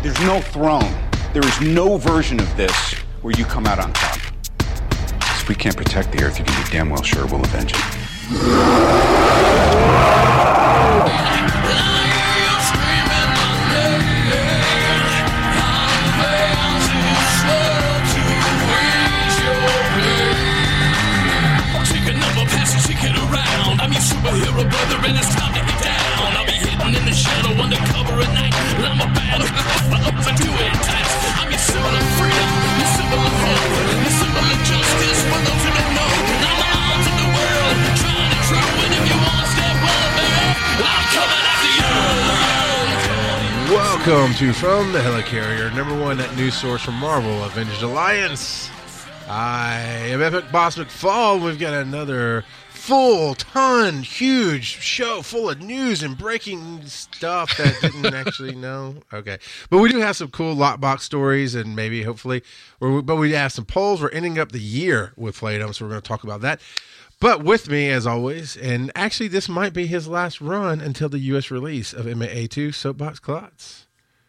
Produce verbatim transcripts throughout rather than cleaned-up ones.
There's no throne. There is no version of this where you come out on top. If we can't protect the Earth, you can be damn well sure we'll avenge it. I'm your superhero brother and it's time to get down. I'll be hidden in the shadow undercover at night. I'm a bad for doing types. I'm your symbol of freedom, your symbol of hope, your symbol of justice for those who don't know. I'm the arms of the world, trying to true. And if you want to step on, baby, I'm coming after you. Welcome to From the Helicarrier, number one news source from Marvel Avengers Alliance. I am Epic Boss McFall. We've got another full ton, huge show full of news and breaking stuff that didn't actually know. Okay. But we do have some cool lockbox stories and maybe, hopefully, or, but we have some polls. We're ending up the year with Playdom, so we're going to talk about that. But with me, as always, and actually this might be his last run until the U S release of M A A two, Soapbox Klotz.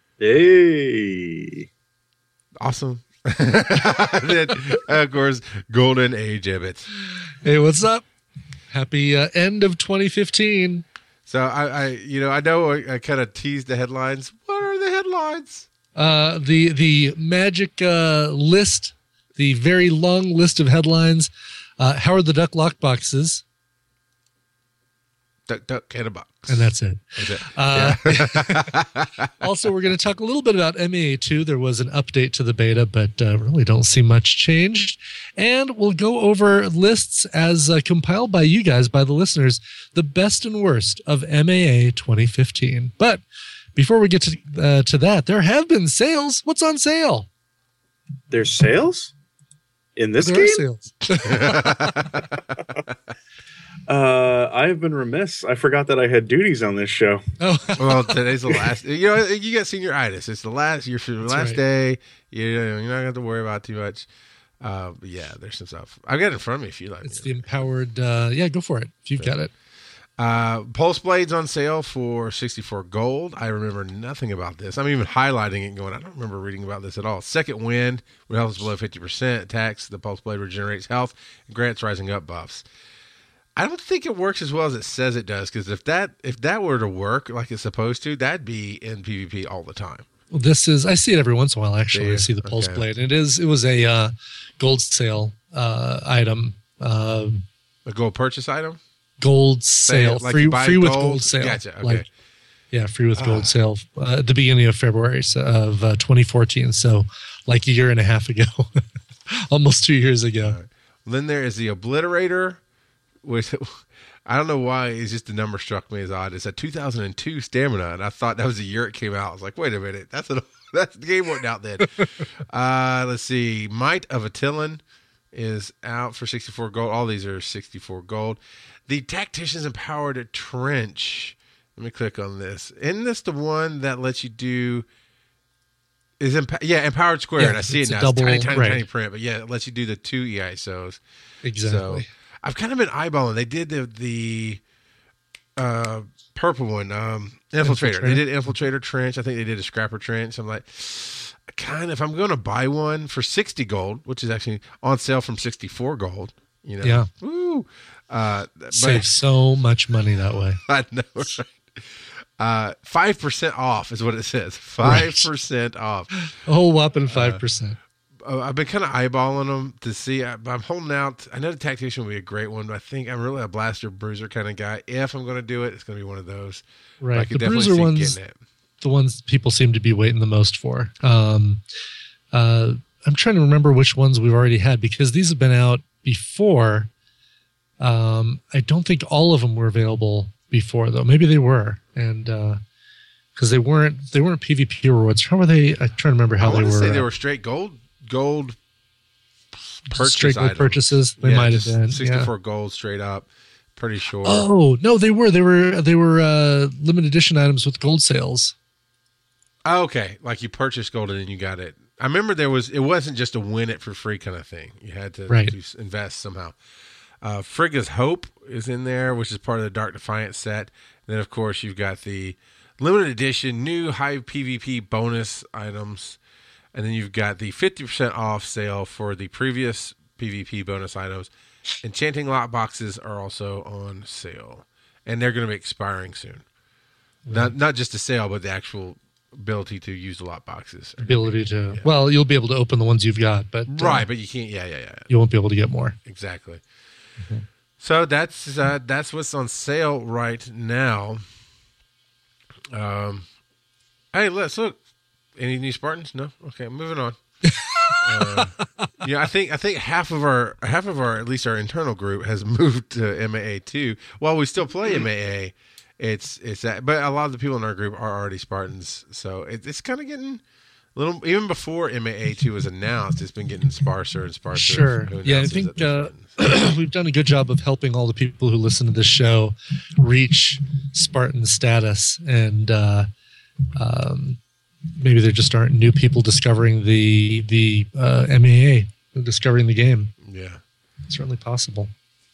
Hey. Awesome. Then, of course, Golden Age Ibbott. Hey, what's up? Happy uh, end of twenty fifteen. So I, I, you know, I know I, I kind of teased the headlines. What are the headlines? Uh, the the magic uh, list, the very long list of headlines. Uh, Howard the Duck lockboxes, Duck, duck, and a box, and that's it. That's it. Uh, Yeah. Also, we're going to talk a little bit about M A A two. There was an update to the beta, but uh, really don't see much changed. And we'll go over lists as uh, compiled by you guys, by the listeners, the best and worst of M A A twenty fifteen. But before we get to uh, to that, there have been sales. What's on sale? There's sales in this there game? Are sales. Uh, I've been remiss. I forgot that I had duties on this show. Oh, Well, today's the last. You know, you got senioritis. It's the last. Your last right. day. You know, you're not going to have to worry about too much. Uh, but yeah, there's some stuff. I've got it in front of me if you like. it's the empowered. Uh, yeah, go for it if you've got it. Uh, Pulse Blades on sale for sixty-four gold. I remember nothing about this. I'm even highlighting it and going, I don't remember reading about this at all. Second Wind, when health is below fifty percent, attacks. The Pulse Blade regenerates health and grants rising up buffs. I don't think it works as well as it says it does, because if that if that were to work like it's supposed to, that'd be in PvP all the time. Well, this is I see it every once in a while. Actually, Yeah, I see the Pulse okay. Blade. It is it was a uh, gold sale uh, item. Uh, A gold purchase item? gold sale, like free you buy free with gold? gold sale. Gotcha, okay. Like, yeah, free with Ah. gold sale uh, at the beginning of February so, of uh, twenty fourteen. So, like a year and a half ago, almost two years ago. Right. Then there is the Obliterator, which I don't know why. It's just the number struck me as odd. It's a two thousand two stamina, and I thought that was the year it came out. I was like, wait a minute, that's a that's the game wasn't out then. uh, let's see, Might of Attilan is out for sixty-four gold. All these are sixty-four gold. The Tactician's Empowered Trench. Let me click on this. Isn't this the one that lets you do? Is emp- yeah, Empowered Squared. Yeah, I see it's it a now. double- it's tiny, tiny, right. tiny print, but yeah, it lets you do the two E I S Os. Exactly. So I've kind of been eyeballing. They did the the uh, purple one, um, Infiltrator. Infiltrator. They did Infiltrator Trench. I think they did a Scrapper Trench. I'm like, kind of, if I'm going to buy one for sixty gold, which is actually on sale from sixty-four gold, you know, Yeah. woo, uh, but Save so much money that way. I know, right? Uh, five percent off is what it says. Five percent off. A whole whopping five percent. Uh, I've been kind of eyeballing them to see. I, I'm holding out. I know the Tactician would be a great one, but I think I'm really a Blaster Bruiser kind of guy. If I'm going to do it, it's going to be one of those. But I Right. could The definitely Bruiser see ones, getting it. the ones people seem to be waiting the most for. Um, uh, I'm trying to remember which ones we've already had because these have been out before. Um, I don't think all of them were available before though. Maybe they were, and because they weren't, they weren't PvP rewards. How were they? I'm trying to remember how I they want to were. say they uh, were straight gold, gold purchase straight gold items. purchases. They Yeah, might have just been sixty-four yeah. gold straight up. Pretty sure. Oh no, they were. They were. They were uh, limited edition items with gold sales. Oh, okay, like you purchased gold and then you got it. I remember there was. It wasn't just a win it for free kind of thing. You had to, Right. to invest somehow. Uh, Frigga's Hope is in there, which is part of the Dark Defiance set. And then, of course, you've got the limited edition, new high PvP bonus items. And then you've got the fifty percent off sale for the previous PvP bonus items. Enchanting lot boxes are also on sale. And they're going to be expiring soon. Right. Not not just the sale, but the actual ability to use the lot boxes. Ability to, yeah. Well, you'll be able to open the ones you've got, but uh, right, but you can't. Yeah, yeah, yeah. You won't be able to get more. Exactly. Mm-hmm. So that's uh, that's what's on sale right now. Um, hey, let's look. Any new Spartans? No. Okay, moving on. uh, yeah, I think I think half of our half of our at least our internal group has moved to M A A two. While we still play M A A, it's it's that. But a lot of the people in our group are already Spartans, so it, it's kind of getting a little. Even before M A A two was announced, it's been getting sparser and sparser. Sure. Yeah, I think uh, we've done a good job of helping all the people who listen to this show reach Spartan status, and uh, um, maybe there just aren't new people discovering the the uh, M A A, discovering the game. Yeah, it's certainly possible.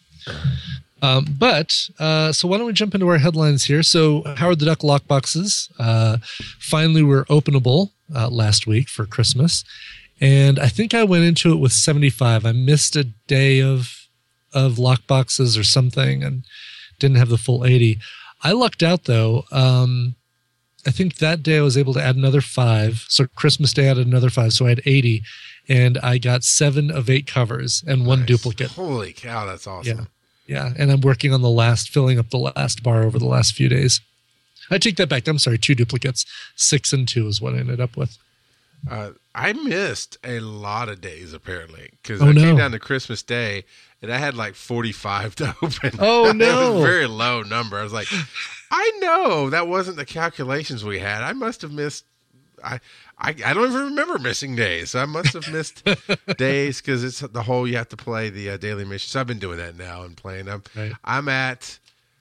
Um, but uh, so why don't we jump into our headlines here? So Howard the Duck lockboxes uh, finally were openable uh, last week for Christmas, and I think I went into it with seventy-five. I missed a day of of lockboxes or something, and didn't have the full eighty. I lucked out though. Um, I think that day I was able to add another five. So Christmas Day I added another five, so I had eighty, and I got seven of eight covers and one nice. duplicate. Holy cow, that's awesome! Yeah. Yeah, and I'm working on the last, filling up the last bar over the last few days. I take that back. I'm sorry, two duplicates. Six and two is what I ended up with. Uh, I missed a lot of days, apparently, because oh, I no. came down to Christmas Day, and I had like forty-five to open. Oh, no. It was a very low number. I was like, I know that wasn't the calculations we had. I must have missed... I, I I don't even remember missing days. I must have missed days because it's the whole you have to play the uh, daily mission. So I've been doing that now and playing. I'm right. I'm at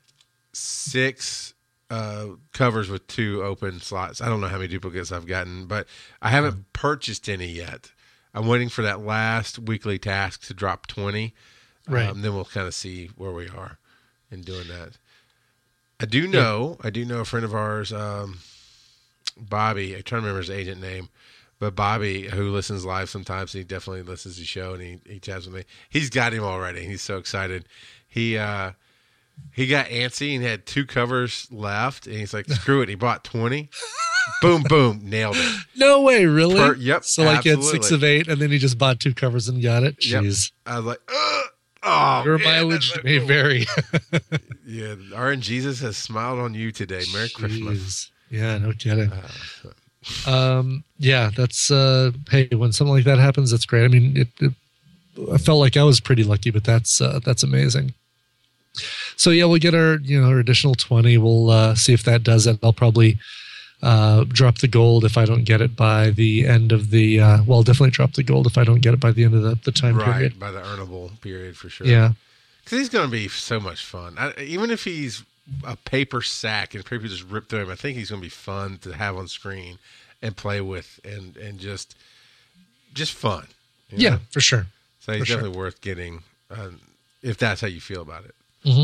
six uh, covers with two open slots. I don't know how many duplicates I've gotten, but I haven't mm. purchased any yet. I'm waiting for that last weekly task to drop twenty. Right. Um, then we'll kind of see where we are in doing that. I do know. Yeah. I do know a friend of ours. Um, Bobby, I'm trying to remember his agent name, but Bobby, who listens live sometimes, he definitely listens to the show and he, he chats with me. He's got him already. He's so excited. He uh, he got antsy and had two covers left, and he's like, screw it. He bought twenty. Boom, boom, nailed it. No way, really? Per, yep. So like absolutely. He had six of eight, and then he just bought two covers and got it? Jeez. Yep. I was like, Ugh. Oh, your man, mileage may vary. Yeah, R N Jesus has smiled on you today. Merry Jeez. Christmas. Yeah, no kidding. Uh, um, yeah, that's uh, hey, when something like that happens, that's great. I mean, it, it I felt like I was pretty lucky, but that's uh, that's amazing. So yeah, we'll get our you know our additional twenty. We'll uh, see if that does it. I'll probably uh, drop the gold if I don't get it by the end of the. Uh, well, I'll definitely drop the gold if I don't get it by the end of the, the time right, period. By the earnable period for sure. Yeah, because he's going to be so much fun. I, even if he's a paper sack and paper just ripped through him, I think he's going to be fun to have on screen and play with, and and just just fun. You know? Yeah, for sure. So he's for definitely sure. worth getting uh, if that's how you feel about it. Mm-hmm.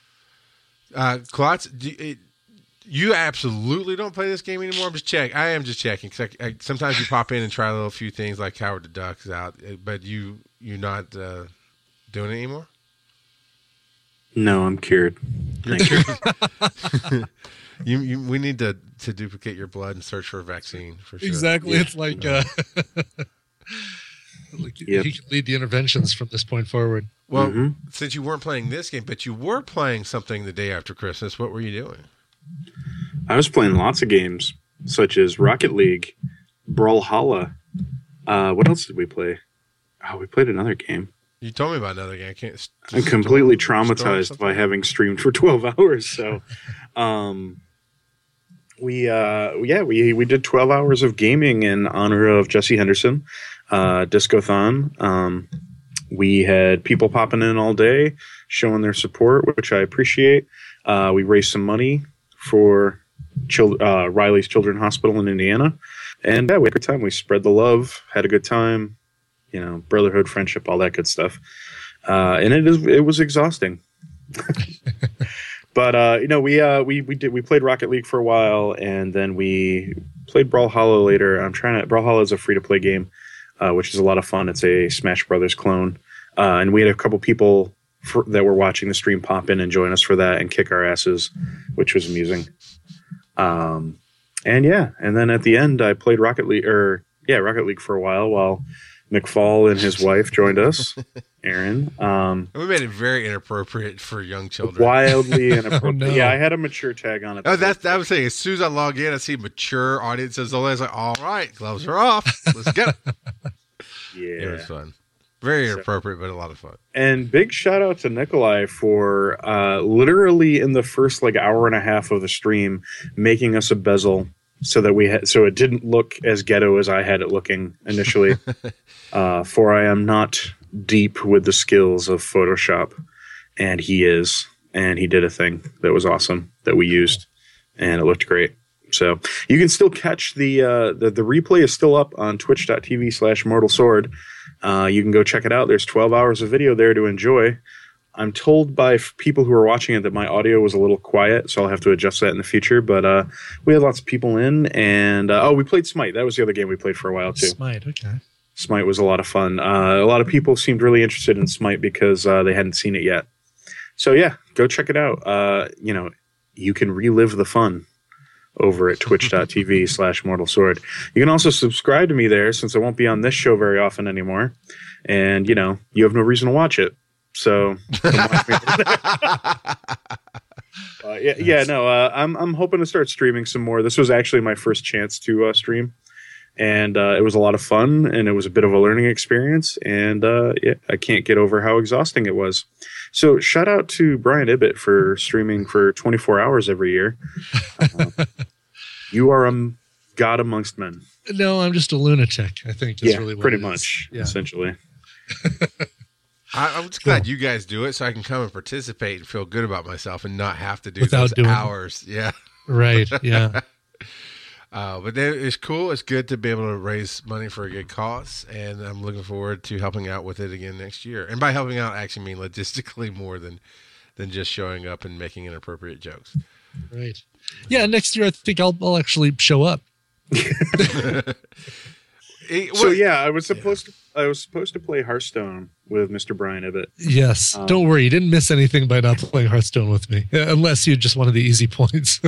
Uh, Klotz, do, it, you absolutely don't play this game anymore. I'm just checking. I am just checking because I, I, sometimes you pop in and try a little few things like Howard the Duck's out, but you you're not uh, doing it anymore. No, I'm cured. You're cured. you, you, we need to, to duplicate your blood and search for a vaccine for sure. Exactly. Yeah. It's like, uh, like yep. he can lead the interventions from this point forward. Well, mm-hmm. since you weren't playing this game, but you were playing something the day after Christmas, what were you doing? I was playing lots of games, such as Rocket League, Brawlhalla. Uh, what else did we play? Oh, we played another game. You told me about another game. I can't. I'm completely traumatized by having streamed for twelve hours. So, um, we, uh, yeah, we, we did twelve hours of gaming in honor of Jesse Henderson, uh, Discothon. Um, we had people popping in all day, showing their support, which I appreciate. Uh, we raised some money for Chil- uh, Riley's Children's Hospital in Indiana. And yeah, we had a good time. We spread the love, had a good time. You know, brotherhood, friendship, all that good stuff. Uh, and it is it was exhausting. But uh, you know, we uh, we we did we played Rocket League for a while, and then we played Brawlhalla later. I'm trying to Brawlhalla is a free to play game, uh, which is a lot of fun. It's a Smash Brothers clone, uh, and we had a couple people for, that were watching the stream pop in and join us for that and kick our asses, which was amusing. Um, and yeah, and then at the end, I played Rocket League, or yeah, Rocket League for a while while McFall and his wife joined us. Aaron. Um, we made it very inappropriate for young children. Wildly inappropriate. Oh, no. Yeah, I had a mature tag on it. Oh, that's that was saying. As soon as I log in, I see mature audiences. I was like, "All right, gloves are off. Let's go." Yeah, it was fun. Very inappropriate, but a lot of fun. And big shout out to Nikolai for uh, literally in the first like hour and a half of the stream making us a bezel so that we had so it didn't look as ghetto as I had it looking initially. uh, for I am not deep with the skills of Photoshop, and he is, and he did a thing that was awesome that we used, and it looked great. So you can still catch the uh, the, the replay is still up on twitch.tv slash mortal sword. Uh, you can go check it out. There's twelve hours of video there to enjoy. I'm told by f- people who are watching it that my audio was a little quiet, so I'll have to adjust that in the future. But uh, we had lots of people in, and uh, oh, we played Smite. That was the other game we played for a while too. Smite, okay. Smite was a lot of fun. Uh, a lot of people seemed really interested in Smite because uh, they hadn't seen it yet. So yeah, go check it out. Uh, you know, you can relive the fun over at twitch.tv slash mortal sword. You can also subscribe to me there since I won't be on this show very often anymore. And, you know, you have no reason to watch it. So, come watch me. uh, yeah, yeah, no, uh, I'm I'm hoping to start streaming some more. This was actually my first chance to uh, stream. And uh, it was a lot of fun, and it was a bit of a learning experience. And uh, yeah, I can't get over how exhausting it was. So shout out to Brian Ibbett for streaming for twenty-four hours every year. Uh, you are a god amongst men. No, I'm just a lunatic, I think. Is Yeah, really what pretty it is. much, Yeah. essentially. I, I'm just glad you guys do it, so I can come and participate and feel good about myself and not have to do Without those doing it. hours. Yeah. Right, yeah. Uh, but then it's cool. It's good to be able to raise money for a good cause, and I'm looking forward to helping out with it again next year. And by helping out, I actually mean logistically more than than just showing up and making inappropriate jokes. Right. Yeah, next year I think I'll, I'll actually show up. It- So what- yeah, I was supposed to I was supposed to play Hearthstone with Mister Brian Ibbett. Yes. Um, Don't worry. You didn't miss anything by not playing Hearthstone with me, uh, unless you just wanted the easy points.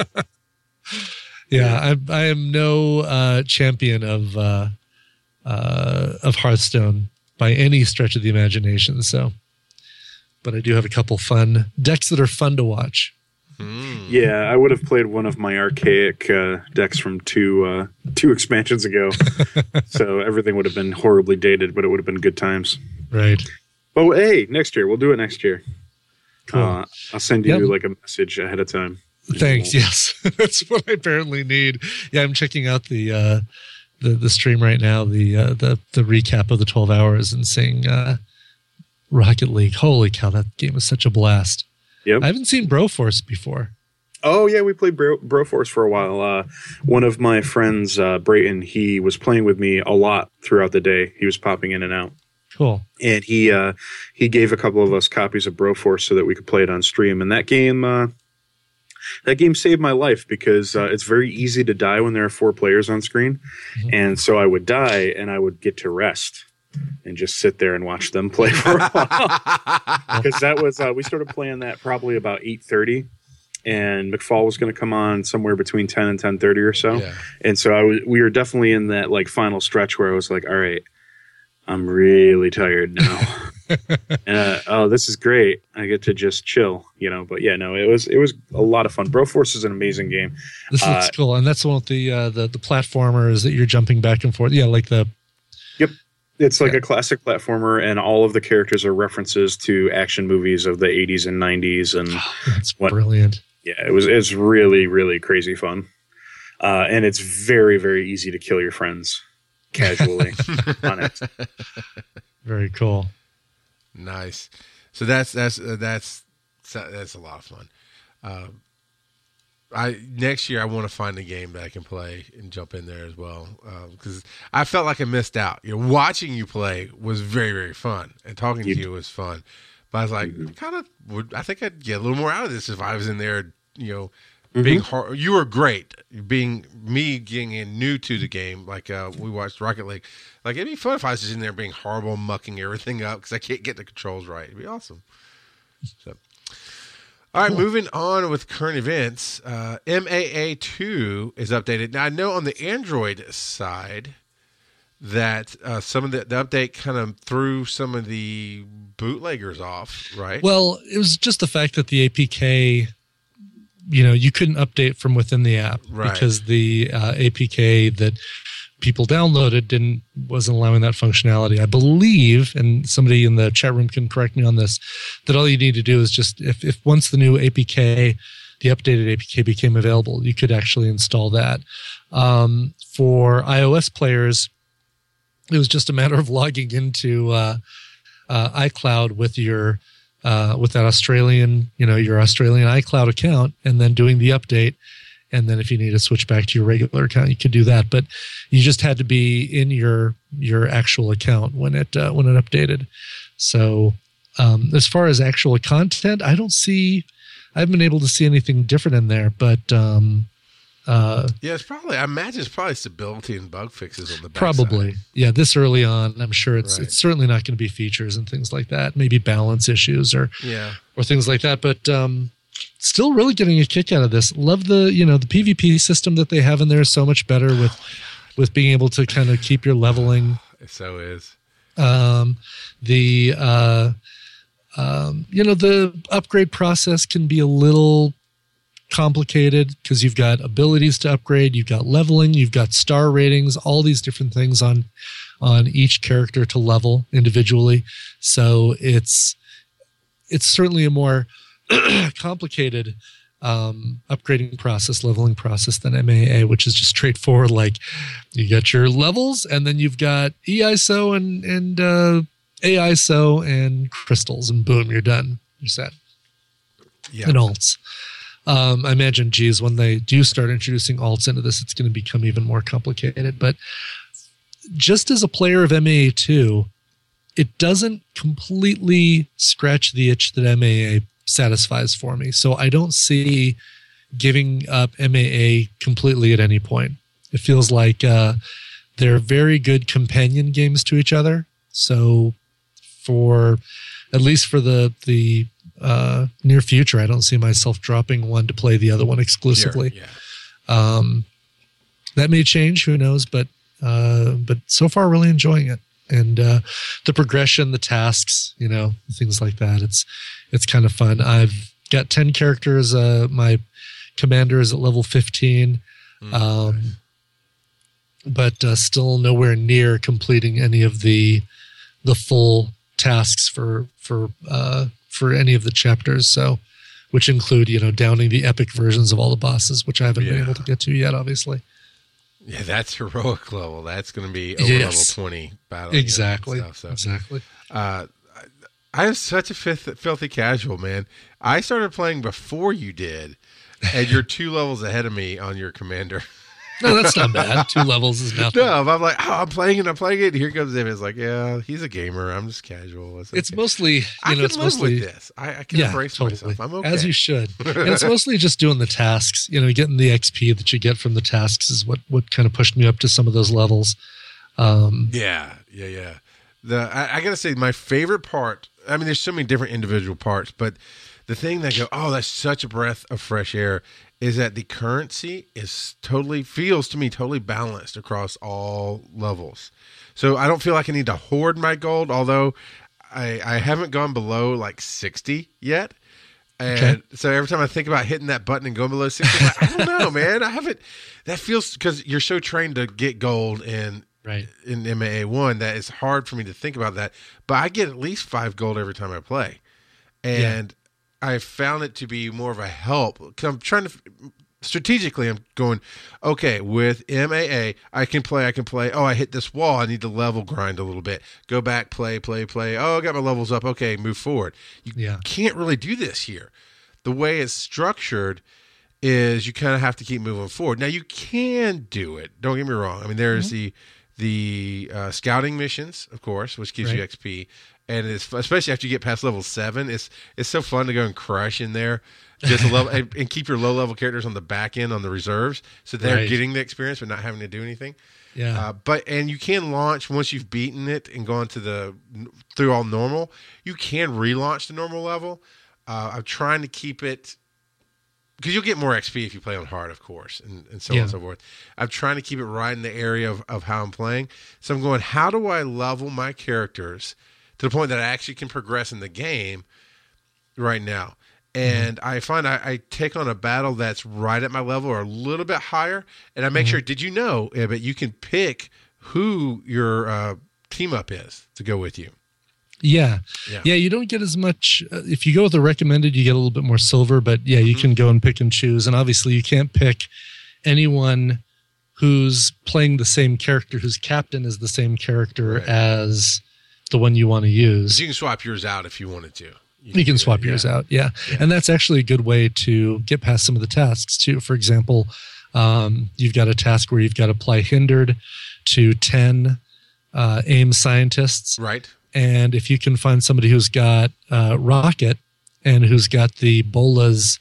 yeah, I, I am no uh, champion of uh, uh, of Hearthstone by any stretch of the imagination. So, but I do have a couple fun decks that are fun to watch. Mm. Yeah, I would have played one of my archaic uh, decks from two uh, two expansions ago, so everything would have been horribly dated, but it would have been good times. Right. But hey, next year we'll do it next year. Cool. Uh, I'll send you Yep. like a message ahead of time. Thanks. Yes, that's what I apparently need. Yeah, I'm checking out the uh, the the stream right now. The uh, the the recap of the twelve hours and seeing uh, Rocket League. Holy cow, that game was such a blast. Yep. I haven't seen Broforce before. Oh yeah, we played Bro- Broforce for a while. Uh, one of my friends, uh, Brayton, he was playing with me a lot throughout the day. He was popping in and out, Cool. and he uh, he gave a couple of us copies of Broforce so that we could play it on stream. And that game, uh, that game saved my life because uh, it's very easy to die when there are four players on screen, Mhm. and so I would die and I would get to rest and just sit there and watch them play for a while. Because that was uh, we started playing that probably about eight thirty, and McFall was going to come on somewhere between ten and ten thirty or so. Yeah. And so I was we were definitely in that like final stretch where I was like, all right, I'm really tired now. and, uh, oh, this is great. I get to just chill, you know. But yeah, no, it was it was a lot of fun. Broforce is an amazing game. This looks Uh, cool, and that's one with the uh, the the platformers that you're jumping back and forth. Yeah, like the It's like Yeah. a classic platformer, and all of the characters are references to action movies of the eighties and nineties. And that's What- brilliant. yeah, it was it's really really crazy fun, uh, and it's very very easy to kill your friends casually on it. Very cool. Nice. So that's that's uh, that's that's a lot of fun. Um, I next year I want to find a game that I can play and jump in there as well because I felt like I missed out. You know, watching you play was very very fun, and talking You- to you was fun, But I was like, mm-hmm. kind of would. I think I'd get a little more out of this if I was in there. You know, mm-hmm. being hard. You were great. Being me getting in new to the game, like uh, we watched Rocket League. Like it'd be fun if I was just in there being horrible, mucking everything up because I can't get the controls right. It'd be awesome. So. All right, cool. Moving on with current events. Uh, M A A two is updated. Now, I know on the Android side that uh, some of the, the update kind of threw some of the bootleggers off, right? Well, it was just the fact that the A P K, you know, you couldn't update from within the app right. because the uh, A P K that people downloaded didn't wasn't allowing that functionality. I believe, and somebody in the chat room can correct me on this, that all you need to do is just if, if once the new A P K, the updated A P K became available, you could actually install that. Um, for iOS players, it was just a matter of logging into uh, uh, iCloud with your uh, with that Australian, you know, your Australian iCloud account, and then doing the update. And then if you need to switch back to your regular account, you could do that. But you just had to be in your your actual account when it uh, when it updated. So um, as far as actual content, I don't see. I haven't been able to see anything different in there. But um, uh, yeah, it's probably. I imagine it's probably stability and bug fixes on the back probably. side. Yeah, this early on, I'm sure it's Right. it's certainly not going to be features and things like that. Maybe balance issues or yeah or things like that. But um, still really getting a kick out of this. Love the, you know, the PvP system that they have in there is so much better with, with being able to kind of keep your leveling. It so is. Um, the, uh, um, you know, the upgrade process can be a little complicated because you've got abilities to upgrade, you've got leveling, you've got star ratings, all these different things on, on each character to level individually. So it's, it's certainly a more complicated um, upgrading process, leveling process than M A A, which is just straightforward. Like you got your levels, and then you've got E I S O and and uh, A I S O and crystals, and boom, you're done. You're set. Yeah. And alts. Um, I imagine, geez, when they do start introducing alts into this, it's going to become even more complicated. But just as a player of M A A two, it doesn't completely scratch the itch that M A A satisfies for me. So I don't see giving up M A A completely at any point. It feels like uh, they're very good companion games to each other. So for at least for the the uh, near future, I don't see myself dropping one to play the other one exclusively. Sure, yeah. Um, that may change, who knows? But uh, but so far, really enjoying it. And uh, the progression, the tasks, you know, things like that. It's it's kind of fun. I've got ten characters. Uh, my commander is at level fifteen, mm, um, nice. but uh, still nowhere near completing any of the the full tasks for for uh, for any of the chapters. So, which include, you know, downing the epic versions of all the bosses, which I haven't yeah. been able to get to yet, obviously. Yeah, that's heroic level. That's going to be over yes. level twenty battle. Exactly. You know, stuff, so. Exactly. Uh, I am such a fifth, filthy casual, man. I started playing before you did, and you're two levels ahead of me on your commander. No, that's not bad. Two levels is nothing. No, I'm like, oh, I'm playing it, I'm playing it. And here comes him. It's like, yeah, he's a gamer. I'm just casual. It's, okay. It's mostly, you I know, can it's live mostly with this. I, I can yeah, embrace totally. myself. I'm okay. As you should. And it's mostly just doing the tasks. You know, getting the X P that you get from the tasks is what what kind of pushed me up to some of those levels. Um, yeah, yeah, yeah. The I, I gotta say, my favorite part. I mean, there's so many different individual parts, but the thing that go, oh, that's such a breath of fresh air, is that the currency is totally, feels to me totally balanced across all levels. So I don't feel like I need to hoard my gold, although I, I haven't gone below like sixty yet. And okay. so every time I think about hitting that button and going below sixty, I'm like, I don't know, man. I haven't, that feels, because you're so trained to get gold in, right. in M A A one that it's hard for me to think about that. But I get at least five gold every time I play. And yeah. I found it to be more of a help, because I'm trying to strategically. I'm going, okay, with M A A, I can play. I can play. Oh, I hit this wall. I need to level grind a little bit. Go back, play, play, play. Oh, I got my levels up. Okay, move forward. You yeah. can't really do this here. The way it's structured is you kind of have to keep moving forward. Now you can do it. Don't get me wrong. I mean, there's mm-hmm. the the uh, scouting missions, of course, which gives Right. you X P, and it's especially after you get past level seven, it's it's so fun to go and crush in there, just a level and, and keep your low level characters on the back end on the reserves, so they're Right. getting the experience but not having to do anything. Yeah. Uh, but and you can launch once you've beaten it and gone to the through all normal. You can relaunch the normal level. Uh, I'm trying to keep it because you'll get more X P if you play on hard, of course, and, and so on Yeah. and so forth. I'm trying to keep it right in the area of, of how I'm playing. So I'm going, how do I level my characters to the point that I actually can progress in the game right now? And I find I, I take on a battle that's right at my level or a little bit higher, and I make sure, did you know, yeah, but you can pick who your uh, team up is to go with you. Yeah. Yeah. yeah. You don't get as much. Uh, if you go with the recommended, you get a little bit more silver, but yeah, you can go and pick and choose. And obviously, you can't pick anyone who's playing the same character, whose captain is the same character Right. as the one you want to use. But you can swap yours out if you wanted to. You can do swap that, yours yeah. out. Yeah. And that's actually a good way to get past some of the tasks too. For example, um, you've got a task where you've got to apply hindered to ten uh, AIM scientists. Right. And if you can find somebody who's got uh, rocket and who's got the Bola's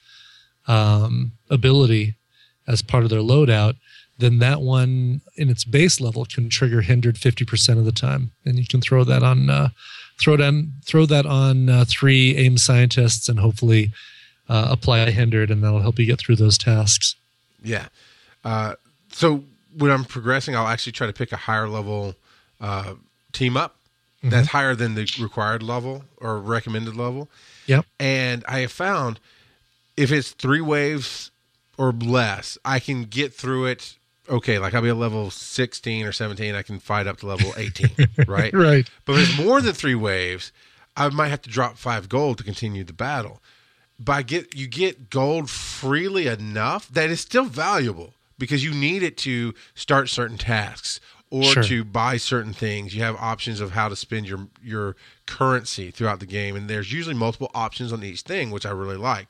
um, ability as part of their loadout, then that one in its base level can trigger hindered fifty percent of the time. And you can throw that on, uh, throw down, throw that on uh, three AIM scientists and hopefully uh, apply hindered, and that'll help you get through those tasks. Yeah. Uh, so when I'm progressing, I'll actually try to pick a higher level uh, team up that's higher than the required level or recommended level. Yep. And I have found if it's three waves or less, I can get through it. Okay, like I'll be at level sixteen or seventeen. I can fight up to level eighteen, right? Right. But if it's more than three waves, I might have to drop five gold to continue the battle. But I get you get gold freely enough that it's still valuable because you need it to start certain tasks or Sure. to buy certain things. You have options of how to spend your your currency throughout the game, and there's usually multiple options on each thing, which I really like.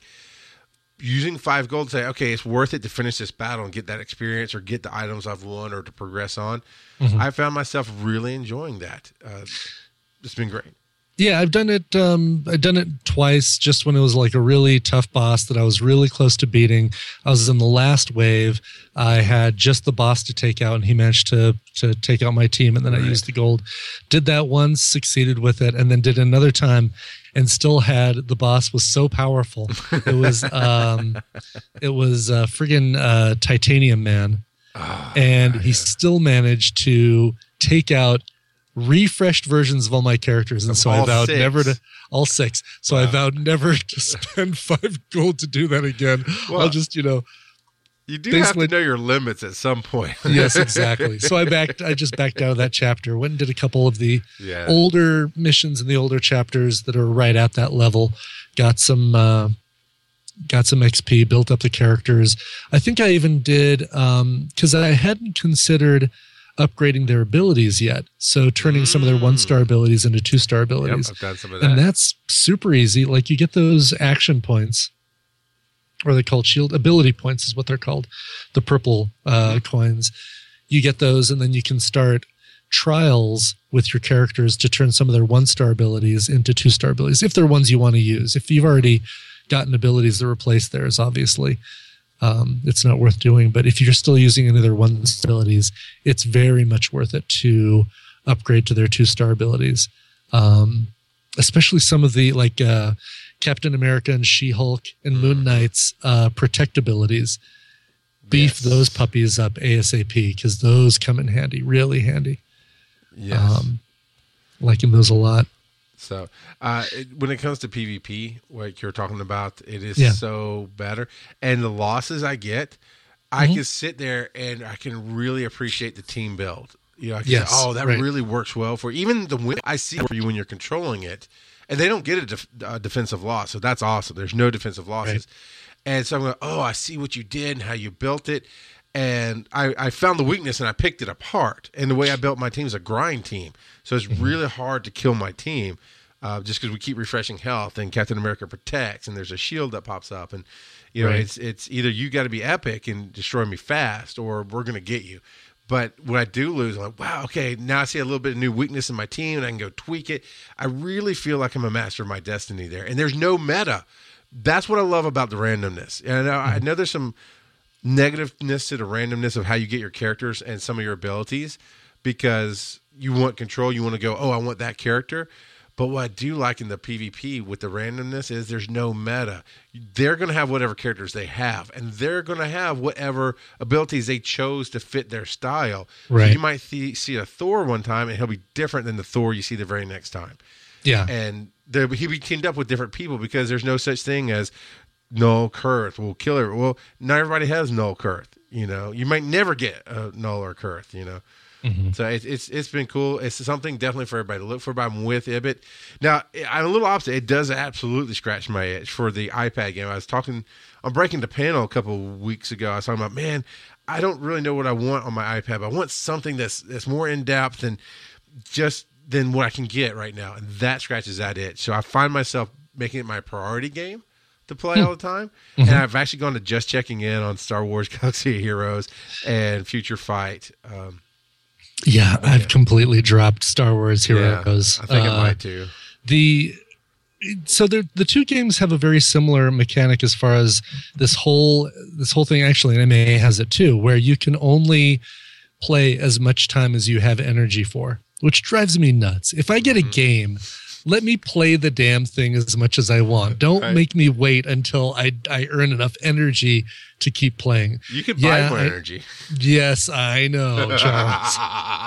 Using five gold to say, okay, it's worth it to finish this battle and get that experience or get the items I've won or to progress on. Mm-hmm. I found myself really enjoying that. Uh, it's been great. Yeah, I've done it. Um, I've done it twice. Just when it was like a really tough boss that I was really close to beating. I was in the last wave. I had just the boss to take out, and he managed to to take out my team. And then Right. I used the gold. Did that once, succeeded with it, and then did another time, and still had the boss was so powerful. It was um, it was uh, friggin' uh, Titanium Man, Oh, and he still managed to take out refreshed versions of all my characters, and Of so I all vowed six. never to all six. So I Wow. vowed never to spend five gold to do that again. Well, I'll just, you know, You do have basically- to know your limits at some point. yes, exactly. So I backed. I just backed out of that chapter. Went and did a couple of the Yeah. older missions in the older chapters that are right at that level. Got some. Uh, Got some X P, built up the characters. I think I even did because I hadn't considered upgrading their abilities yet. So turning some of their one star abilities into two star Yep, abilities. I've done some of that. And that's super easy. Like you get those action points, or they're called shield ability points, is what they're called. The purple uh, coins. You get those, and then you can start trials with your characters to turn some of their one star abilities into two star abilities, if they're ones you want to use. If you've already gotten abilities that replace theirs, obviously, um, it's not worth doing. But if you're still using any of their one star abilities, it's very much worth it to upgrade to their two star abilities. Um, especially some of the like uh, Captain America and She-Hulk and Moon Knight's uh, protect abilities. Beef Yes. those puppies up ASAP because those come in handy, really handy. Yes. Um, liking those a lot. So uh, it, when it comes to PvP, like you're talking about, it is Yeah. so better. And the losses I get, I Mm-hmm. can sit there and I can really appreciate the team build. You know, I can Yes, say, oh, that right. really works well for even the win I see for you when you're controlling it. And they don't get a, def- a defensive loss. So that's awesome. There's no defensive losses. Right. And so I'm going, oh, I see what you did and how you built it. And I, I found the weakness and I picked it apart. And the way I built my team is a grind team. So it's really hard to kill my team uh, just because we keep refreshing health and Captain America protects and there's a shield that pops up. And, you know, Right. it's it's either you got to be epic and destroy me fast or we're going to get you. But when I do lose, I'm like, wow, okay, now I see a little bit of new weakness in my team and I can go tweak it. I really feel like I'm a master of my destiny there. And there's no meta. That's what I love about the randomness. And I know, mm-hmm. I know there's some negativeness to the randomness of how you get your characters and some of your abilities because you want control. You want to go, oh, I want that character. But what I do like in the PvP with the randomness is there's no meta. They're going to have whatever characters they have, and they're going to have whatever abilities they chose to fit their style. Right. So you might th- see a Thor one time, and he'll be different than the Thor you see the very next time. Yeah. And he'll be teamed up with different people because there's no such thing as Null Kurth will kill her. Well, not everybody has Null Kurth. You know, you might never get a Null or Kurth, you know. Mm-hmm. So it's it's it's been cool. It's something definitely for everybody to look for. But I'm with Ibit. Now I'm a little opposite. It does absolutely scratch my itch for the iPad game. I was talking on Breaking the Panel a couple of weeks ago. I was talking about, man, I don't really know what I want on my iPad. But I want something that's that's more in depth than just than what I can get right now, and that scratches that itch. So I find myself making it my priority game to play all the time. Mm-hmm. And I've actually gone to just checking in on Star Wars Galaxy of Heroes and Future Fight. Um, Yeah, I've yeah. completely dropped Star Wars Heroes. Yeah, I think uh, I might too. The so the the two games have a very similar mechanic as far as this whole this whole thing. Actually, M A A has it too, where you can only play as much time as you have energy for, which drives me nuts. If I get a game, let me play the damn thing as much as I want. Don't right. make me wait until I I earn enough energy to keep playing. You can yeah, buy more I, energy. Yes, I know, Charles.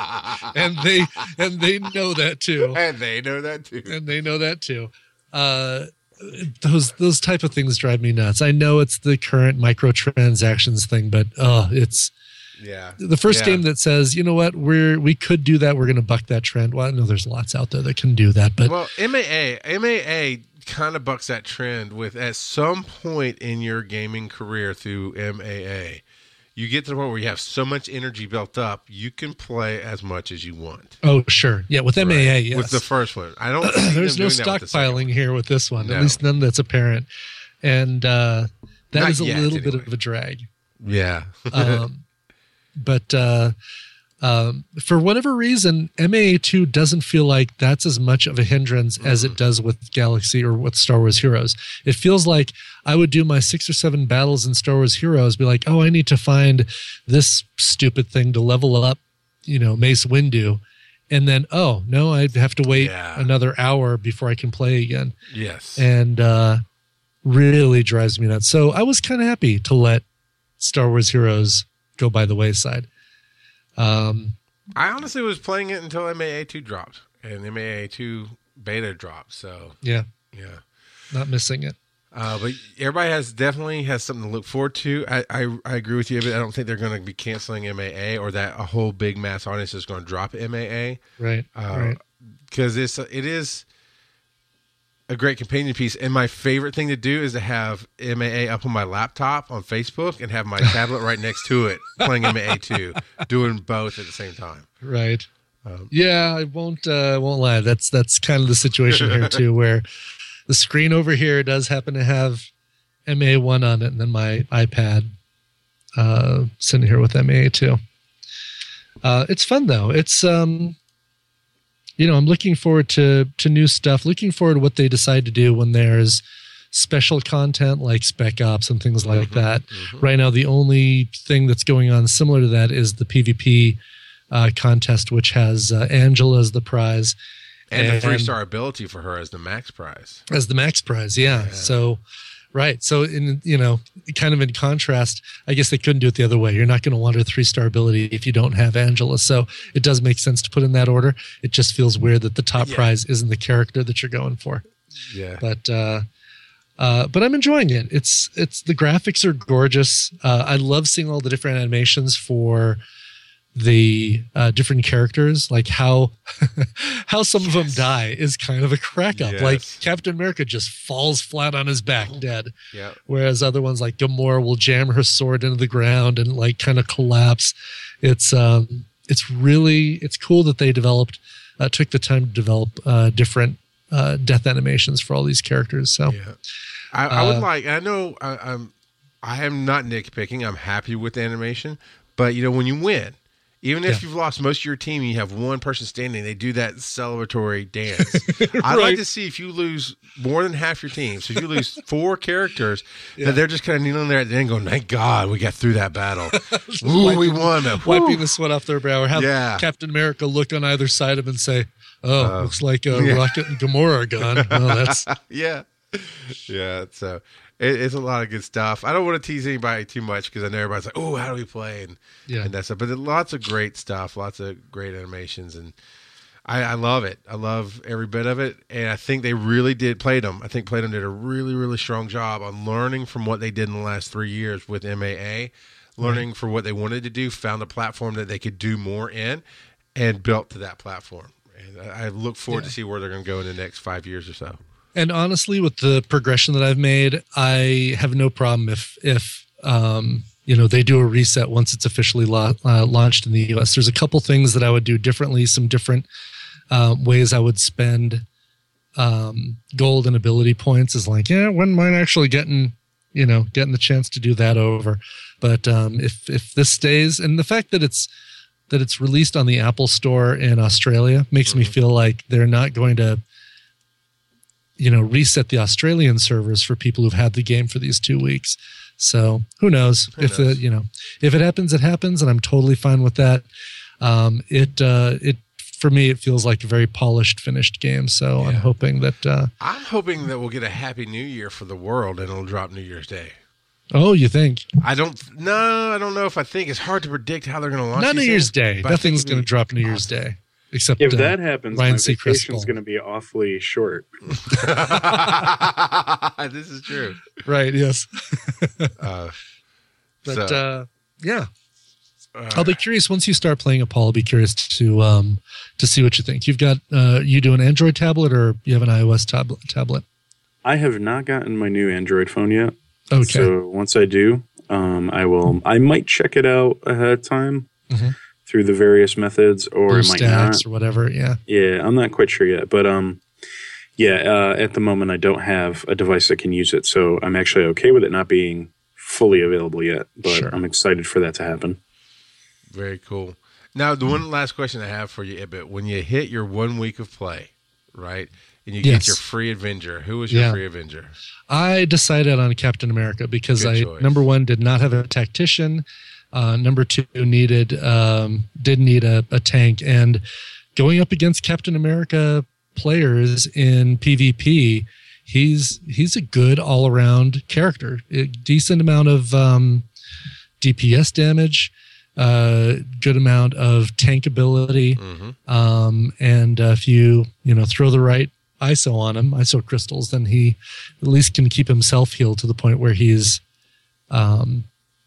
and they and they know that too. And they know that too. And they know that too. Uh, those those type of things drive me nuts. I know it's the current microtransactions thing, but oh, it's yeah. The first yeah. game that says, you know what, we're we could do that. We're going to buck that trend. Well, I know there's lots out there that can do that, but well, M A A M A A kind of bucks that trend with at some point in your gaming career through M A A, you get to the point where you have so much energy built up, you can play as much as you want. Oh, sure. Yeah, with M A A, right. yes. With the first one. I don't see There's no stockpiling here with this one, no. At least none that's apparent. And uh, that Not is a yet, little anyway. bit of a drag. Yeah. um, but uh, um, for whatever reason, M A A two doesn't feel like that's as much of a hindrance mm-hmm. as it does with Galaxy or with Star Wars Heroes. It feels like I would do my six or seven battles in Star Wars Heroes, be like, oh, I need to find this stupid thing to level up, you know, Mace Windu. And then, oh, no, I'd have to wait yeah. another hour before I can play again. Yes. And uh, really drives me nuts. So I was kind of happy to let Star Wars Heroes go by the wayside. Um, I honestly was playing it until M A A two dropped and M A A two beta dropped. So yeah, yeah, not missing it. Uh, but everybody has definitely has something to look forward to. I, I, I agree with you, but I don't think they're going to be canceling M A A or that a whole big mass audience is going to drop M A A. Right. Uh, right. Because it's it is a great companion piece, and my favorite thing to do is to have M A A up on my laptop on Facebook and have my tablet right next to it playing M A A two, doing both at the same time. Right. Um, yeah, I won't uh, won't lie. That's that's kind of the situation here too, where the screen over here does happen to have M A A one on it, and then my iPad uh, sitting here with M A A two. Uh, it's fun though. It's um. You know, I'm looking forward to to new stuff, looking forward to what they decide to do when there's special content like Spec Ops and things like mm-hmm, that. Mm-hmm. Right now, the only thing that's going on similar to that is the PvP uh, contest, which has uh, Angela as the prize. And, and the three-star ability for her as the max prize. As the max prize, yeah. yeah. So, right. So, in you know, kind of in contrast, I guess they couldn't do it the other way. You're not going to want a three-star ability if you don't have Angela. So it does make sense to put in that order. It just feels weird that the top yeah. prize isn't the character that you're going for. Yeah. But uh, uh, but I'm enjoying it. It's it's the graphics are gorgeous. Uh, I love seeing all the different animations for the uh, different characters, like how how some yes. of them die is kind of a crack up. Yes. Like Captain America just falls flat on his back dead. Yeah. Whereas other ones like Gamora will jam her sword into the ground and like kind of collapse. It's um it's really it's cool that they developed uh, took the time to develop uh, different uh, death animations for all these characters. So yeah. I, I would uh, like I know I, I'm I am not nitpicking. I'm happy with the animation, but you know when you win. Even if Yeah. you've lost most of your team, you have one person standing. They do that celebratory dance. I'd Right. like to see if you lose more than half your team. So if you lose four characters, Yeah. that they're just kind of kneeling there at the end, going, "Thank God we got through that battle. Ooh, we won, man. Wiping Woo." the sweat off their brow, or have Yeah. Captain America look on either side of him and say, "Oh, Uh, looks like uh, yeah. Rocket and Gamora are gone." Well, that's Yeah, yeah. So it, it's a lot of good stuff. I don't want to tease anybody too much because I know everybody's like, "Oh, how do we play?" and yeah. and that's stuff. But lots of great stuff, lots of great animations, and I, I love it. I love every bit of it, and I think they really did. Playdom, I think Playdom did a really, really strong job on learning from what they did in the last three years with M A A, learning for what they wanted to do, found a platform that they could do more in, and built to that platform. And I, I look forward Yeah. to see where they're going to go in the next five years or so. And honestly, with the progression that I've made, I have no problem if if um, you know they do a reset once it's officially la- uh, launched in the U S. There's a couple things that I would do differently, some different uh, ways I would spend um, gold and ability points. Is like, yeah, wouldn't mind actually getting you know getting the chance to do that over. But um, if if this stays, and the fact that it's that it's released on the Apple Store in Australia makes me feel like they're not going to you know, reset the Australian servers for people who've had the game for these two weeks. So who knows Who if knows? it, you know, if it happens, it happens, and I'm totally fine with that. Um, it, uh, it, for me, it feels like a very polished, finished game. So I'm Yeah. hoping that, uh, I'm hoping that we'll get a Happy New Year for the world, and it'll drop New Year's Day. oh, you think? I don't. No, I don't know if I think it's hard to predict how they're going to launch. Not New these Year's things, Day. but I think Nothing's it'd going to be drop New Year's awesome. Day. Except If uh, that happens, Ryan my Seacrest vacation's Ball. going to be awfully short. This is true. Right. Yes. Uh, But so, uh, yeah, uh, I'll be curious once you start playing it, Paul. I'll be curious to um, to see what you think. You've got uh, you do an Android tablet or you have an iOS tablet? Tablet. I have not gotten my new Android phone yet. Okay. So once I do, um, I will. I might check it out ahead of time Mhm. through the various methods, or I might not. BlueStacks or whatever. Yeah. Yeah, I'm not quite sure yet, but um, yeah. Uh, at the moment, I don't have a device that can use it, so I'm actually okay with it not being fully available yet. But Sure. I'm excited for that to happen. very cool. Now, the one last question I have for you, Ibit, when you hit your one week of play, right, and you Yes. get your free Avenger, who was your Yeah. free Avenger? I decided on Captain America because Good I choice. number one did not have a tactician, uh, number two needed um, did need a, a tank, and going up against Captain America players in PvP, he's he's a good all around character. A decent amount of um, D P S damage, uh, good amount of tank ability, Mm-hmm. um, and uh, if you you know throw the right I S O on him, I S O crystals, then he at least can keep himself healed to the point where he's um,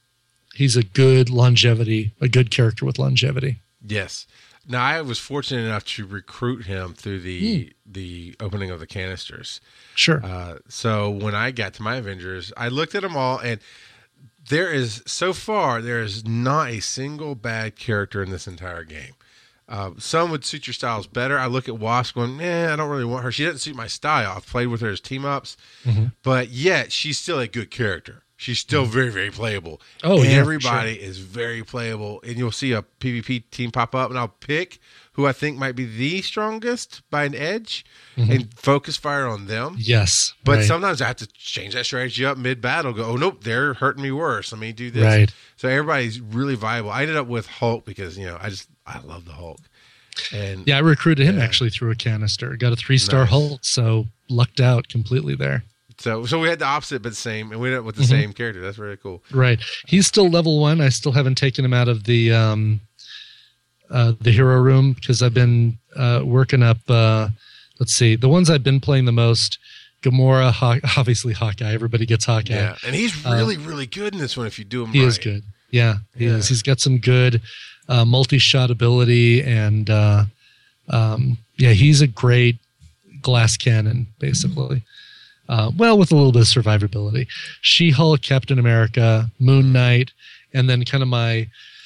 he's a good longevity, a good character with longevity. Yes. Now, I was fortunate enough to recruit him through the the opening of the canisters. Sure. Uh, so when I got to my Avengers, I looked at them all, and there is, so far, there is not a single bad character in this entire game. Uh, some would suit your styles better. I look at Wasp going, eh, I don't really want her. She doesn't suit my style. I've played with her as team-ups, Mhm. but yet she's still a good character. She's still very, very playable. Oh, yeah, Everybody is very playable, and you'll see a PvP team pop up, and I'll pick who I think might be the strongest by an edge and focus fire on them. Yes. But right. sometimes I have to change that strategy up mid-battle, go, oh, nope, they're hurting me worse. Let me do this. Right. So everybody's really viable. I ended up with Hulk because, you know, I just, I love the Hulk. And Yeah, I recruited him Yeah. actually through a canister. Got a three-star Nice. Hulk, so lucked out completely there. so so we had the opposite but same, and we ended up with the Mhm. same character. That's really cool. Right. He's still level one. I still haven't taken him out of the um, uh, the hero room because I've been uh, working up. Uh, let's see, the ones I've been playing the most: Gamora, Haw- obviously Hawkeye. Everybody gets Hawkeye. Yeah. And he's Uh, really, really good in this one if you do him He right. is good. Yeah, he Yeah. is. He's got some good uh, multi-shot ability, and uh, um, yeah, he's a great glass cannon, basically. Uh, well, with a little bit of survivability. She-Hulk, Captain America, Moon Knight, and then kind of my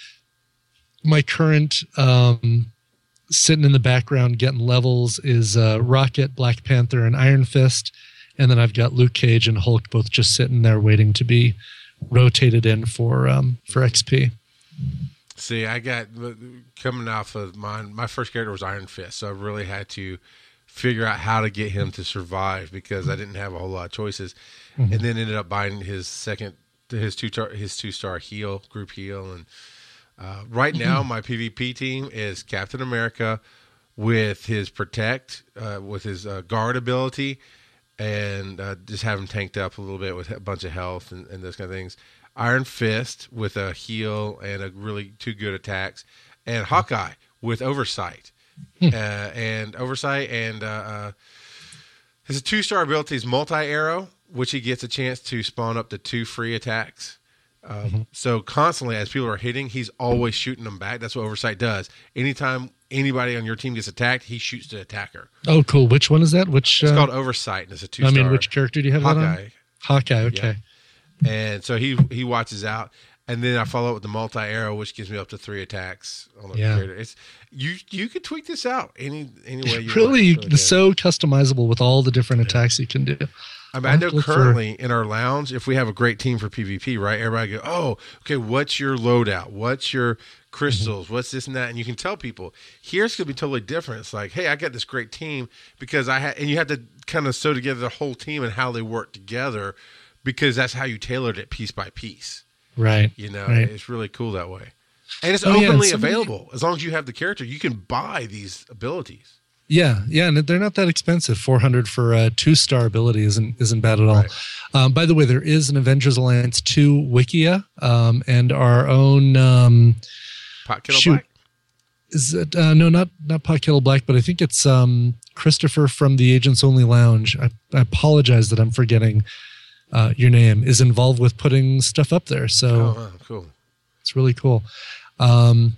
my current um, sitting in the background getting levels is uh, Rocket, Black Panther, and Iron Fist, and then I've got Luke Cage and Hulk both just sitting there waiting to be rotated in for um, for X P. See, I got coming off of mine. My first character was Iron Fist, so I really had to figure out how to get him to survive because I didn't have a whole lot of choices, mm-hmm. and then ended up buying his second, his two his two star heal group heal, and uh, right now my PvP team is Captain America with his protect, uh, with his uh, guard ability, and uh, just have him tanked up a little bit with a bunch of health and, and those kind of things. Iron Fist with a heal and a really two good attacks, and Hawkeye with oversight. Hmm. Uh, and oversight and uh, uh, his two star ability is multi arrow, which he gets a chance to spawn up to two free attacks. Um, mm-hmm. So constantly, as people are hitting, he's always shooting them back. That's what oversight does. Anytime anybody on your team gets attacked, he shoots the attacker. Oh, cool! Which one is that? Which it's uh, called oversight, and it's a two star. I mean, which character do you have? Hawkeye. That on? Hawkeye. Okay. Yeah. And so he he watches out. And then I follow up with the multi arrow, which gives me up to three attacks on a yeah. character. It's you you could tweak this out any any way you really, want. Really so customizable with all the different yeah. attacks you can do. I mean, I know currently for... in our lounge, if we have a great team for PvP, right? Everybody go, oh, okay, what's your loadout? What's your crystals? Mm-hmm. What's this and that? And you can tell people here it's gonna be totally different. It's like, hey, I got this great team because I had, and you have to kind of sew together the whole team and how they work together because that's how you tailored it piece by piece. Right. You know, right. it's really cool that way. And it's oh, openly yeah, somebody, available. As long as you have the character, you can buy these abilities. Yeah. Yeah. And they're not that expensive. four hundred for a two star ability isn't, isn't bad at all. Right. Um, by the way, there is an Avengers Alliance two Wikia um, and our own. Um, Pot Kettle shoot, Black? Is it, uh, no, not, not Pot Kettle Black, but I think it's um, Christopher from the Agents Only Lounge. I, I apologize that I'm forgetting. Uh, your name is involved with putting stuff up there. So oh, wow, cool. It's really cool. Um,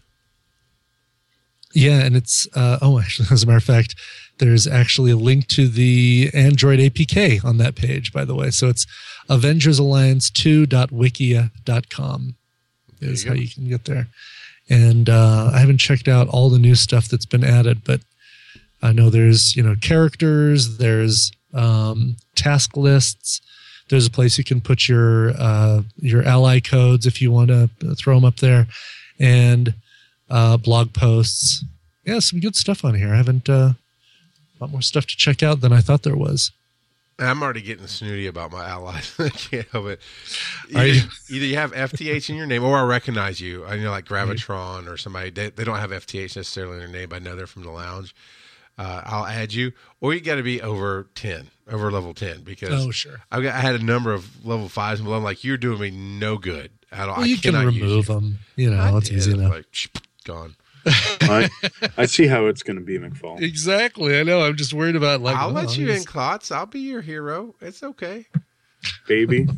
yeah. And it's, uh, oh, actually, as a matter of fact, there's actually a link to the Android A P K on that page, by the way. So it's avengers alliance two dot wikia dot com is you how you can get there. And, uh, I haven't checked out all the new stuff that's been added, but I know there's, you know, characters, there's, um, task lists. There's a place you can put your uh, your ally codes if you want to throw them up there, and uh, blog posts. Yeah, some good stuff on here. I haven't uh, a lot more stuff to check out than I thought there was. I'm already getting snooty about my allies. I can't help it. Are Either you? either you have F T H in your name, or I recognize you. I know, like Gravitron or somebody. They, they don't have F T H necessarily in their name, but I know they're from the lounge. Uh, I'll add you, or you got to be over ten, over level ten, because oh sure, I've got I had a number of level fives, and I'm like, you're doing me no good at all. Well, you I can remove them. You know, I it's did. easy enough. Like, gone. I, I see how it's going to be, McFall. Exactly. I know. I'm just worried about like. I'll oh, let you he's... in, Klotz. I'll be your hero. It's okay. Baby.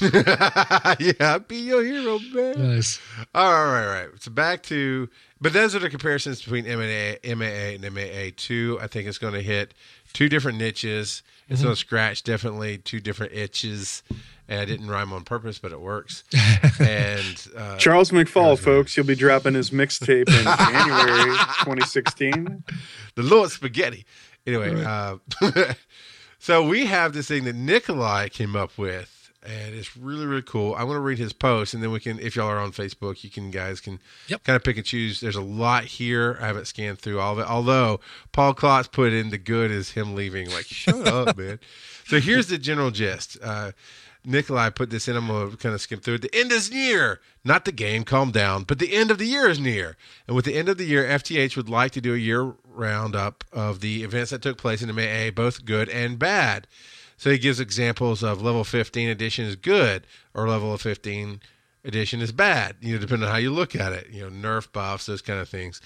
Yeah, I'll be your hero, man. Nice. All right, all right. So back to, but those are the comparisons between M A A, M A A and M A A two. I think it's going to hit two different niches. It's mm-hmm. going to scratch definitely two different itches. And I didn't rhyme on purpose, but it works. And uh, Charles McFall, folks, he'll be dropping his mixtape in January twenty sixteen. The Lord Spaghetti. Anyway, right. uh, so we have this thing that Nikolai came up with, and it's really, really cool. I want to read his post, and then we can, if y'all are on Facebook, you can guys can yep. kind of pick and choose. There's a lot here. I haven't scanned through all of it, although Paul Klotz put in the good is him leaving. Like, shut up, man. So here's the general gist. Uh, Nikolai put this in. I'm going to kind of skim through it. The end is near. Not the game, calm down, but the end of the year is near. And with the end of the year, F T H would like to do a year roundup of the events that took place in M A A, both good and bad. So he gives examples of level fifteen edition is good or level of fifteen edition is bad, you know, depending on how you look at it, you know, nerf buffs, those kind of things.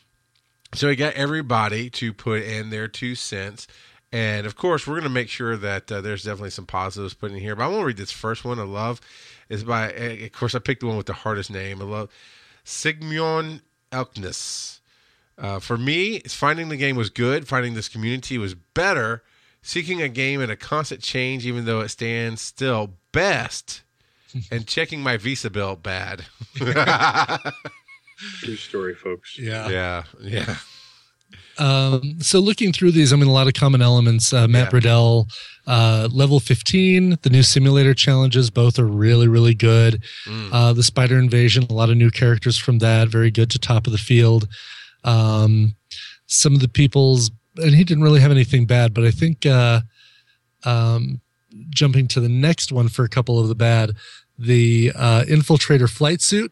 So he got everybody to put in their two cents. And, of course, we're going to make sure that uh, there's definitely some positives put in here. But I want to read this first one I love. It's by, of course, I picked the one with the hardest name. I love Sigmund Elkness. Uh, for me, finding the game was good. Finding this community was better. Seeking a game in a constant change, even though it stands still, best. And checking my Visa bill, bad. True story, folks. Yeah. Yeah. Yeah. Um, so looking through these, I mean, a lot of common elements. Uh, Matt Yeah. Bradell, uh, level fifteen, the new simulator challenges, both are really, really good. Mm. Uh, the Spider Invasion, a lot of new characters from that, very good to top of the field. Um, some of the people's, and he didn't really have anything bad, but I think uh, um, jumping to the next one for a couple of the bad, the uh, Infiltrator flight suit.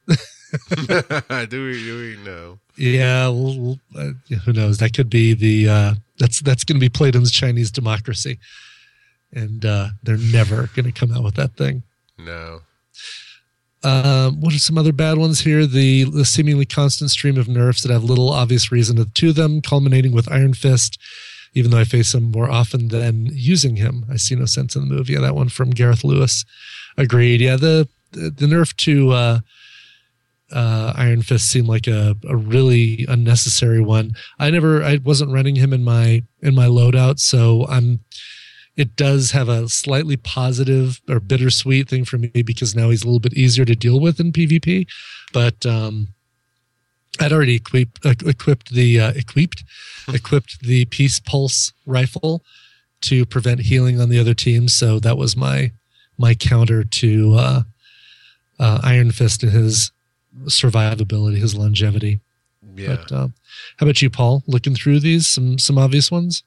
do we do we know? Yeah, we'll, we'll, uh, who knows? That could be the uh, that's that's going to be Platon's Chinese democracy, and uh, they're never going to come out with that thing. No. Um, what are some other bad ones here? The the seemingly constant stream of nerfs that have little obvious reason to, to them, culminating with Iron Fist. Even though I face him more often than using him, I see no sense in the move. Yeah, that one from Gareth Lewis. Agreed. Yeah, the the, the nerf to uh, uh, Iron Fist seemed like a, a really unnecessary one. I never, I wasn't running him in my in my loadout, so I'm. It does have a slightly positive or bittersweet thing for me because now he's a little bit easier to deal with in PvP. But um, I'd already equipped uh, equipped the uh, equipped equipped the Peace Pulse rifle to prevent healing on the other team, so that was my my counter to uh, uh, Iron Fist and his survivability, his longevity. Yeah. But um, how about you, Paul? Looking through these, some some obvious ones.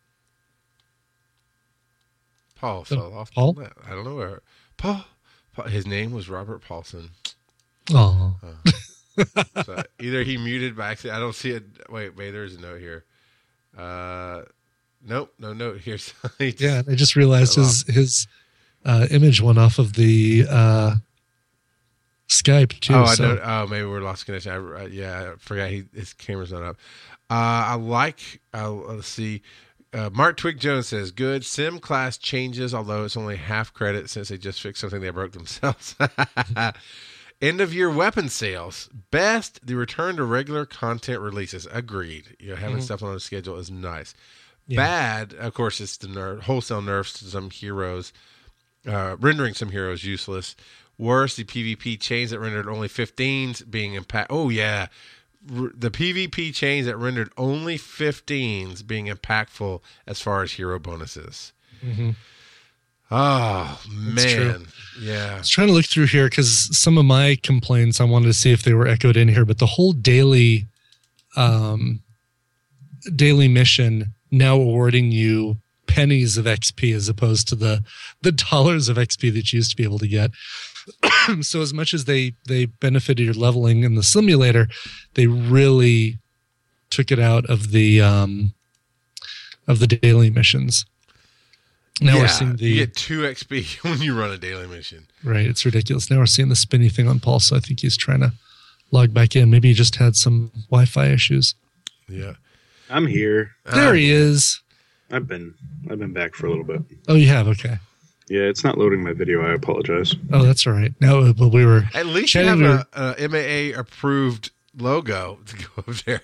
Paul fell off. Paul? I don't know where. Paul, Paul. His name was Robert Paulson. Oh. So either he muted by accident. I don't see it. Wait, wait. There's a note here. Uh, nope, no note here. Yeah, I just realized his his uh, image went off of the uh, Skype too. Oh, I so. don't. Oh, maybe we're lost connection. I, I, yeah, I forgot he his camera's not up. Uh, I like. Uh, let's see. Uh, Mark Twig Jones says, good. Sim class changes, although it's only half credit since they just fixed something they broke themselves. End of year weapon sales. Best, the return to regular content releases. Agreed. You know, having Mhm. stuff on the schedule is nice. Yeah. Bad, of course, it's the ner- wholesale nerfs to some heroes, uh, rendering some heroes useless. Worse, the PvP chains that rendered only fifteens being impact. Oh, yeah. The PvP chains that rendered only fifteens being impactful as far as hero bonuses. Mm-hmm. Oh, That's true. man. Yeah. I was trying to look through here because some of my complaints, I wanted to see if they were echoed in here, but the whole daily, um, daily mission now awarding you pennies of X P as opposed to the the dollars of X P that you used to be able to get. So as much as they they benefited your leveling in the simulator, they really took it out of the um, of the daily missions. Now yeah, we're seeing the you get two X P when you run a daily mission. right. It's ridiculous. Now we're seeing the spinny thing on Paul, so I think he's trying to log back in. Maybe he just had some Wi-Fi issues. Yeah. I'm here. There Uh, he is. I've been I've been back for a little bit. Oh, you have? Okay. Yeah, it's not loading my video. I apologize. Oh, that's all right. No, but we were At least you chatting have to- a, a M A A approved logo to go up there.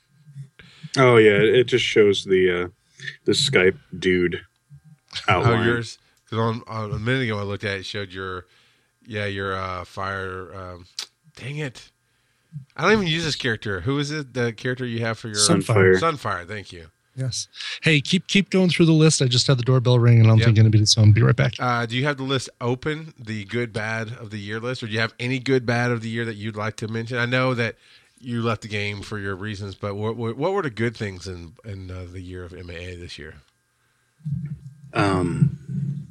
Oh yeah, it just shows the uh, the Skype dude outline. Oh, yours? Because on, on a minute ago I looked at it, it showed your, yeah, your uh, fire. Um, dang it! I don't even use this character. Who is it? The character you have for your Sunfire. Sunfire. Thank you. Yes. Hey, keep keep going through the list. I just had the doorbell ring, and I'm Yep. thinking to be so. I'll be right back. Uh, do you have the list open, the good bad of the year list, or do you have any good bad of the year that you'd like to mention? I know that you left the game for your reasons, but what what, what were the good things in in uh, the year of M A A this year? Um,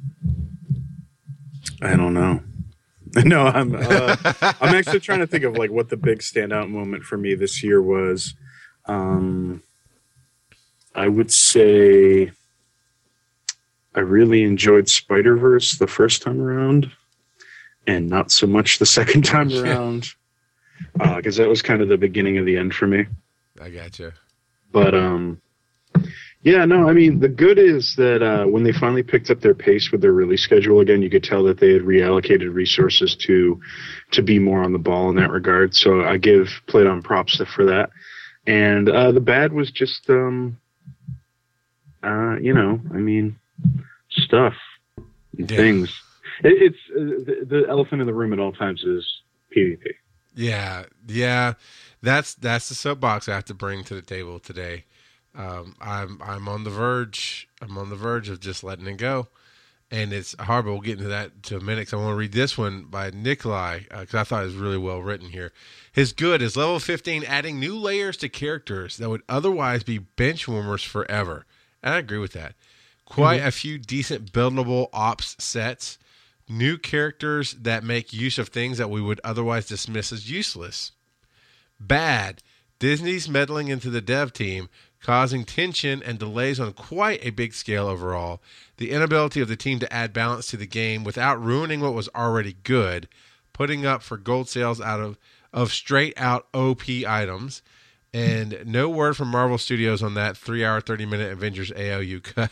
I don't know. No, I'm uh, I'm actually trying to think of like what the big standout moment for me this year was. Um, I would say I really enjoyed Spider-Verse the first time around, and not so much the second time around, because uh, that was kind of the beginning of the end for me. I gotcha. But um, yeah, no, I mean, the good is that uh, when they finally picked up their pace with their release schedule again, you could tell that they had reallocated resources to to be more on the ball in that regard. So I give Playdom props for that. And uh, the bad was just, um, uh, you know, I mean, stuff and Yeah. things. It, it's uh, the, the elephant in the room at all times is PvP. Yeah, yeah, that's that's the soapbox I have to bring to the table today. Um, I'm I'm on the verge. I'm on the verge of just letting it go, and it's hard. But we'll get into that to a minute. 'Cause I want to read this one by Nikolai because uh, I thought it was really well written here. His good is level fifteen, adding new layers to characters that would otherwise be bench warmers forever. And I agree with that. Quite mm-hmm. a few decent buildable ops sets. New characters that make use of things that we would otherwise dismiss as useless. Bad. Disney's meddling into the dev team, causing tension and delays on quite a big scale overall. The inability of the team to add balance to the game without ruining what was already good. Putting up for gold sales out of, of straight-out O P items. And no word from Marvel Studios on that three-hour, thirty-minute Avengers A O U cut.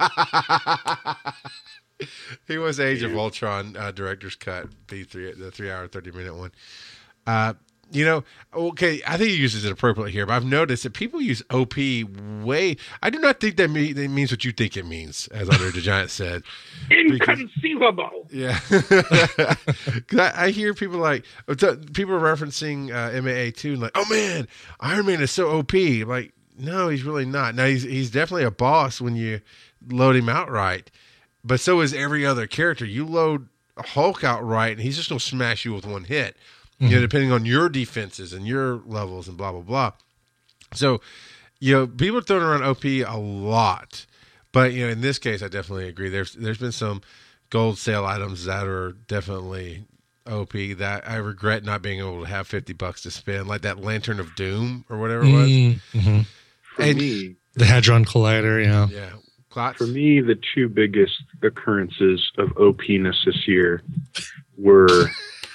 He was Age of Ultron uh, director's cut, the three, the three-hour, thirty-minute one. Uh, you know, okay, I think he uses it appropriately here, but I've noticed that people use O P way. I do not think that, mean, that means what you think it means, as Andre the Giant said. Inconceivable. Because, yeah, I, I hear people like people are referencing uh, M A A two, and like, oh man, Iron Man is so O P. Like, no, he's really not. Now he's he's definitely a boss when you load him outright. But so is every other character. You load Hulk outright, and he's just going to smash you with one hit, mm-hmm. you know, depending on your defenses and your levels and blah, blah, blah. So, you know, people are throwing around O P a lot. But, you know, in this case, I definitely agree. There's There's been some gold sale items that are definitely O P that I regret not being able to have fifty bucks to spend, like that Lantern of Doom or whatever it was. Mm-hmm. For and, me, the Hadron Collider, yeah. Yeah. For me, the two biggest occurrences of O P-ness this year were...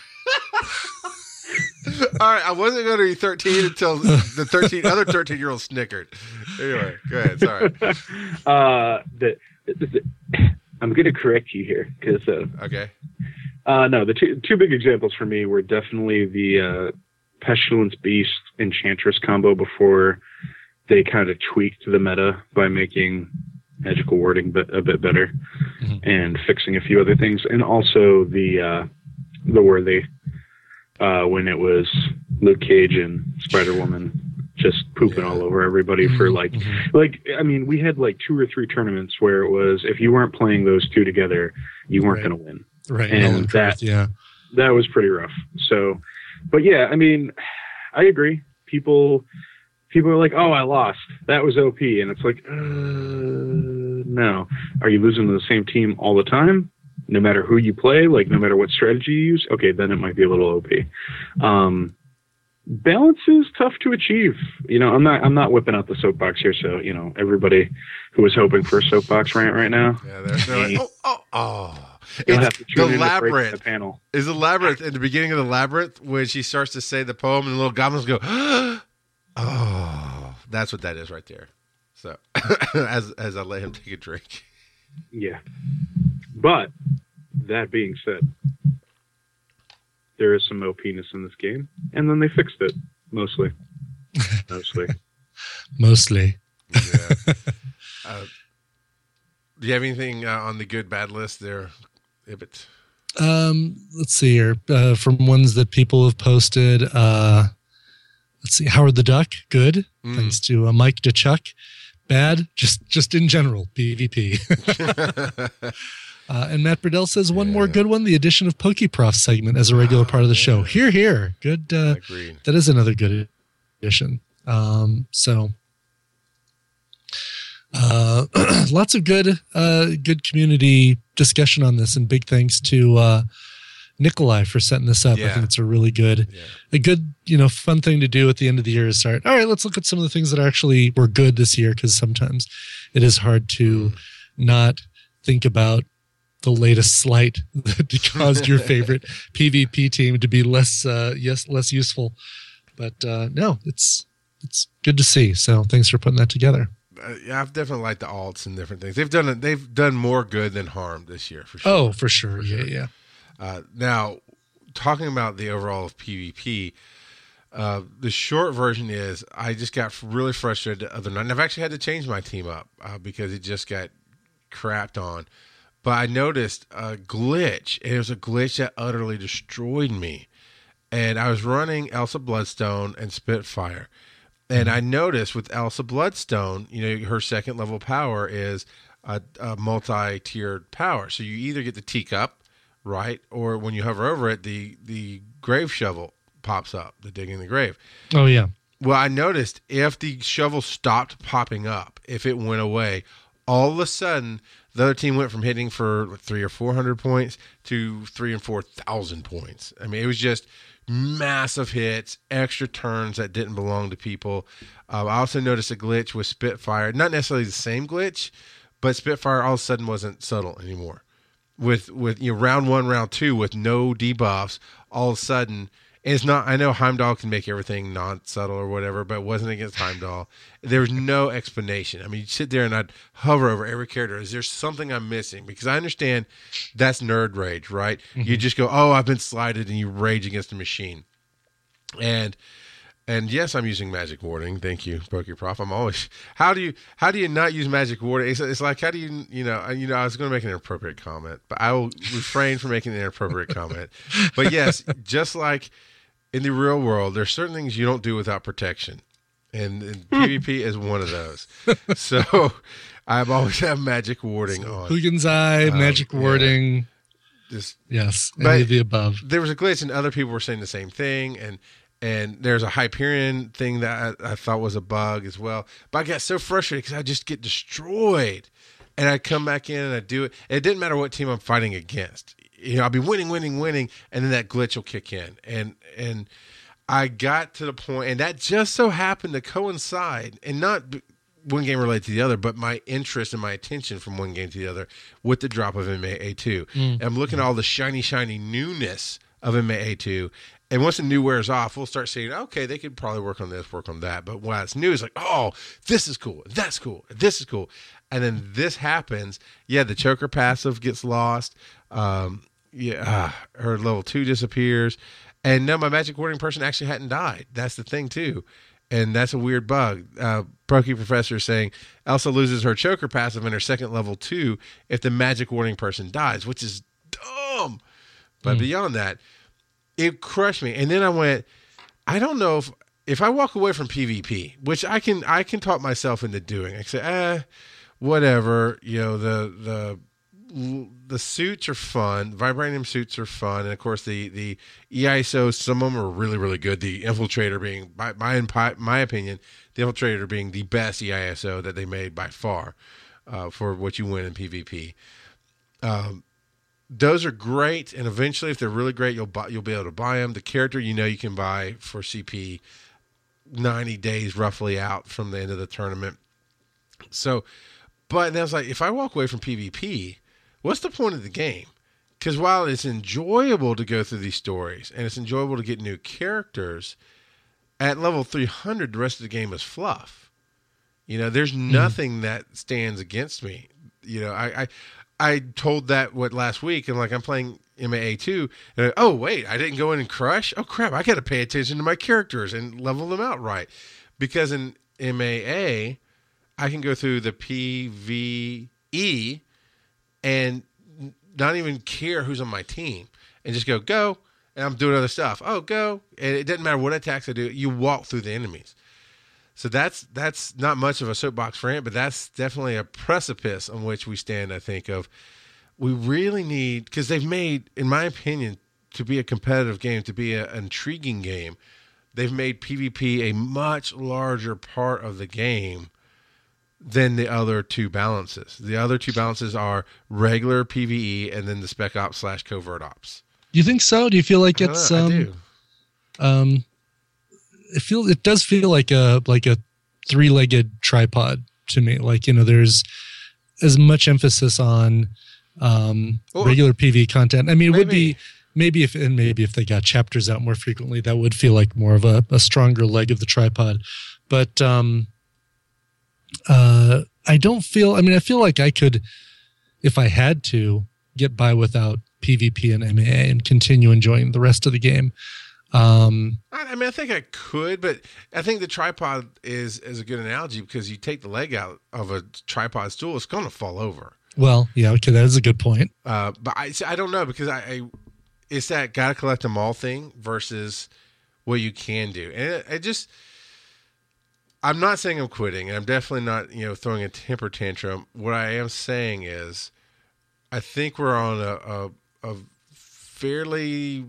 All right, I wasn't going to be thirteen until the thirteen other thirteen-year-olds snickered. Anyway, go ahead. Sorry. Uh, the, the, I'm going to correct you here. Cause, uh, okay. Uh, no, the two, two big examples for me were definitely the uh, Pestilence Beast Enchantress combo before they kind of tweaked the meta by making... magical wording but a bit better mm-hmm. and fixing a few other things, and also the uh the worthy uh when it was Luke Cage and Spider-Woman just pooping yeah. all over everybody mm-hmm. for like mm-hmm. like I mean we had like two or three tournaments where it was if you weren't playing those two together you weren't right. going to win, right? And no that yeah that was pretty rough. So but yeah, I mean I agree, people People are like, oh, I lost. That was O P. And it's like, uh, no. Are you losing to the same team all the time? No matter who you play, like no matter what strategy you use? Okay, then it might be a little O P. Um, balance is tough to achieve. You know, I'm not I'm not whipping out the soapbox here, so, you know, everybody who was hoping for a soapbox rant right now. Yeah, they're, they're like, oh, oh, oh. You'll have to tune the in labyrinth to the panel. Is the labyrinth in the beginning of the labyrinth when she starts to say the poem and the little goblins go, oh, that's what that is right there. So, as as I let him take a drink. Yeah. But, that being said, there is some O P-ness in this game, and then they fixed it, mostly. Mostly. Mostly. Yeah. Uh, do you have anything uh, on the good, bad list there, Ibbott? Um, let's see here. Uh, from ones that people have posted, uh, let's see, Howard the Duck, good. Mm. Thanks to uh, Mike DeChuck. Bad, just just in general, PvP. uh, and Matt Burdell says one yeah. more good one, the addition of PokeProf segment as a regular oh, part of the yeah. show. Here, here. Good. Uh, that is another good addition. Um, so uh, lots of good uh, good community discussion on this, and big thanks to uh, Nikolai for setting this up. Yeah. I think it's a really good, yeah. a good, you know, fun thing to do at the end of the year is start, all right, let's look at some of the things that actually were good this year. Cause sometimes it is hard to mm. not think about the latest slight that caused your favorite PvP team to be less, uh, yes, less useful, but, uh, no, it's, it's good to see. So thanks for putting that together. Uh, yeah, I've definitely liked the alts and different things. They've done, they've done more good than harm this year for sure. Oh, for sure. For sure. Yeah. Yeah. Uh, now, talking about the overall of PvP, uh, the short version is I just got really frustrated the other night. And I've actually had to change my team up uh, because it just got crapped on. But I noticed a glitch, and it was a glitch that utterly destroyed me. and I was running Elsa Bloodstone and Spitfire. And I noticed with Elsa Bloodstone, you know, her second level power is a, a multi-tiered power. So you either get the teacup, right, or when you hover over it, the the grave shovel pops up, the digging the grave. Oh, yeah. Well, I noticed if the shovel stopped popping up, if it went away, all of a sudden the other team went from hitting for three or four hundred points to three and four thousand points. I mean, it was just massive hits, extra turns that didn't belong to people. Uh, I also noticed a glitch with Spitfire, not necessarily the same glitch, but Spitfire all of a sudden wasn't subtle anymore. With with you know round one, round two, with no debuffs, all of a sudden. And it's not, I know Heimdall can make everything non-subtle or whatever, but it wasn't against Heimdall. There was no explanation. I mean, you'd sit there and I'd hover over every character. Is there something I'm missing? Because I understand that's nerd rage, right? Mm-hmm. You just go, oh, I've been slighted, and you rage against the machine. And and yes, I'm using Magic Warding. Thank you, PokeProf. I'm always, how do you how do you not use Magic Warding? It's, it's like, how do you, you know, you know, I was going to make an inappropriate comment, but I will refrain from making an inappropriate comment. But yes, just like in the real world, there's certain things you don't do without protection, and, and PvP is one of those. So I've always have Magic Warding so, on. Hugins Eye, um, Magic Warding. Yeah. Just, yes, any of the above. There was a glitch, and other people were saying the same thing, and and there's a Hyperion thing that I, I thought was a bug as well. But I got so frustrated because I just get destroyed, and I come back in and I do it. It didn't matter what team I'm fighting against. You know, I'll be winning, winning, winning, and then that glitch will kick in. And and I got to the point, and that just so happened to coincide, and not one game related to the other, but my interest and my attention from one game to the other with the drop of M A A two. Mm. And I'm looking at all the shiny, shiny newness of M A A two. And once the new wears off, we'll start saying, okay, they could probably work on this, work on that. But when it's new, it's like, oh, this is cool, that's cool, this is cool. And then this happens. Yeah, the choker passive gets lost. Um, yeah, uh, her level two disappears. And no, my Magic Warding person actually hadn't died. That's the thing, too. And that's a weird bug. Uh, Proky Professor is saying Elsa loses her choker passive in her second level two if the Magic Warding person dies, which is dumb. But mm. beyond that, it crushed me. And then I went, I don't know if if I walk away from PvP, which I can I can talk myself into doing. I say, eh, whatever. You know, the the the suits are fun. Vibranium suits are fun, and of course the the E I S O. Some of them are really really good. The Infiltrator being, by my my opinion, the Infiltrator being the best E I S O that they made by far uh, for what you win in PvP. Um, those are great, and eventually, if they're really great, you'll buy, you'll be able to buy them. The character you know you can buy for C P ninety days roughly out from the end of the tournament. So, but then I was like, if I walk away from PvP, what's the point of the game? Because while it's enjoyable to go through these stories and it's enjoyable to get new characters, at level three hundred, the rest of the game is fluff. You know, there's nothing mm. that stands against me. You know, I, I I told that what last week, and like I'm playing M A A two, and I, oh wait, I didn't go in and crush. Oh crap, I got to pay attention to my characters and level them out right, because in M A A, I can go through the P V E and not even care who's on my team, and just go go, and I'm doing other stuff. Oh go, and it doesn't matter what attacks I do. You walk through the enemies. So that's that's not much of a soapbox rant, but that's definitely a precipice on which we stand, I think, of we really need, because they've made, in my opinion, to be a competitive game, to be a, an intriguing game, they've made PvP a much larger part of the game than the other two balances. The other two balances are regular PvE and then the Spec Ops slash Covert Ops. Do you think so? Do you feel like it's... I, um, I do. Um, it feel it does feel like a like a three-legged tripod to me. Like, you know, there's as much emphasis on um, well, regular PvE content. I mean, it maybe. would be maybe if and maybe if they got chapters out more frequently, that would feel like more of a, a stronger leg of the tripod. But um, uh, I don't feel. I mean, I feel like I could, if I had to, get by without PvP and M A A and continue enjoying the rest of the game. Um, I mean, I think I could, but I think the tripod is, is a good analogy, because you take the leg out of a tripod stool, it's going to fall over. Well, yeah, okay, that is a good point. Uh, but I, I don't know, because I, I it's that gotta collect them all thing versus what you can do. And it, it just, I'm not saying I'm quitting, and I'm definitely not, you know, throwing a temper tantrum. What I am saying is, I think we're on a a, a fairly,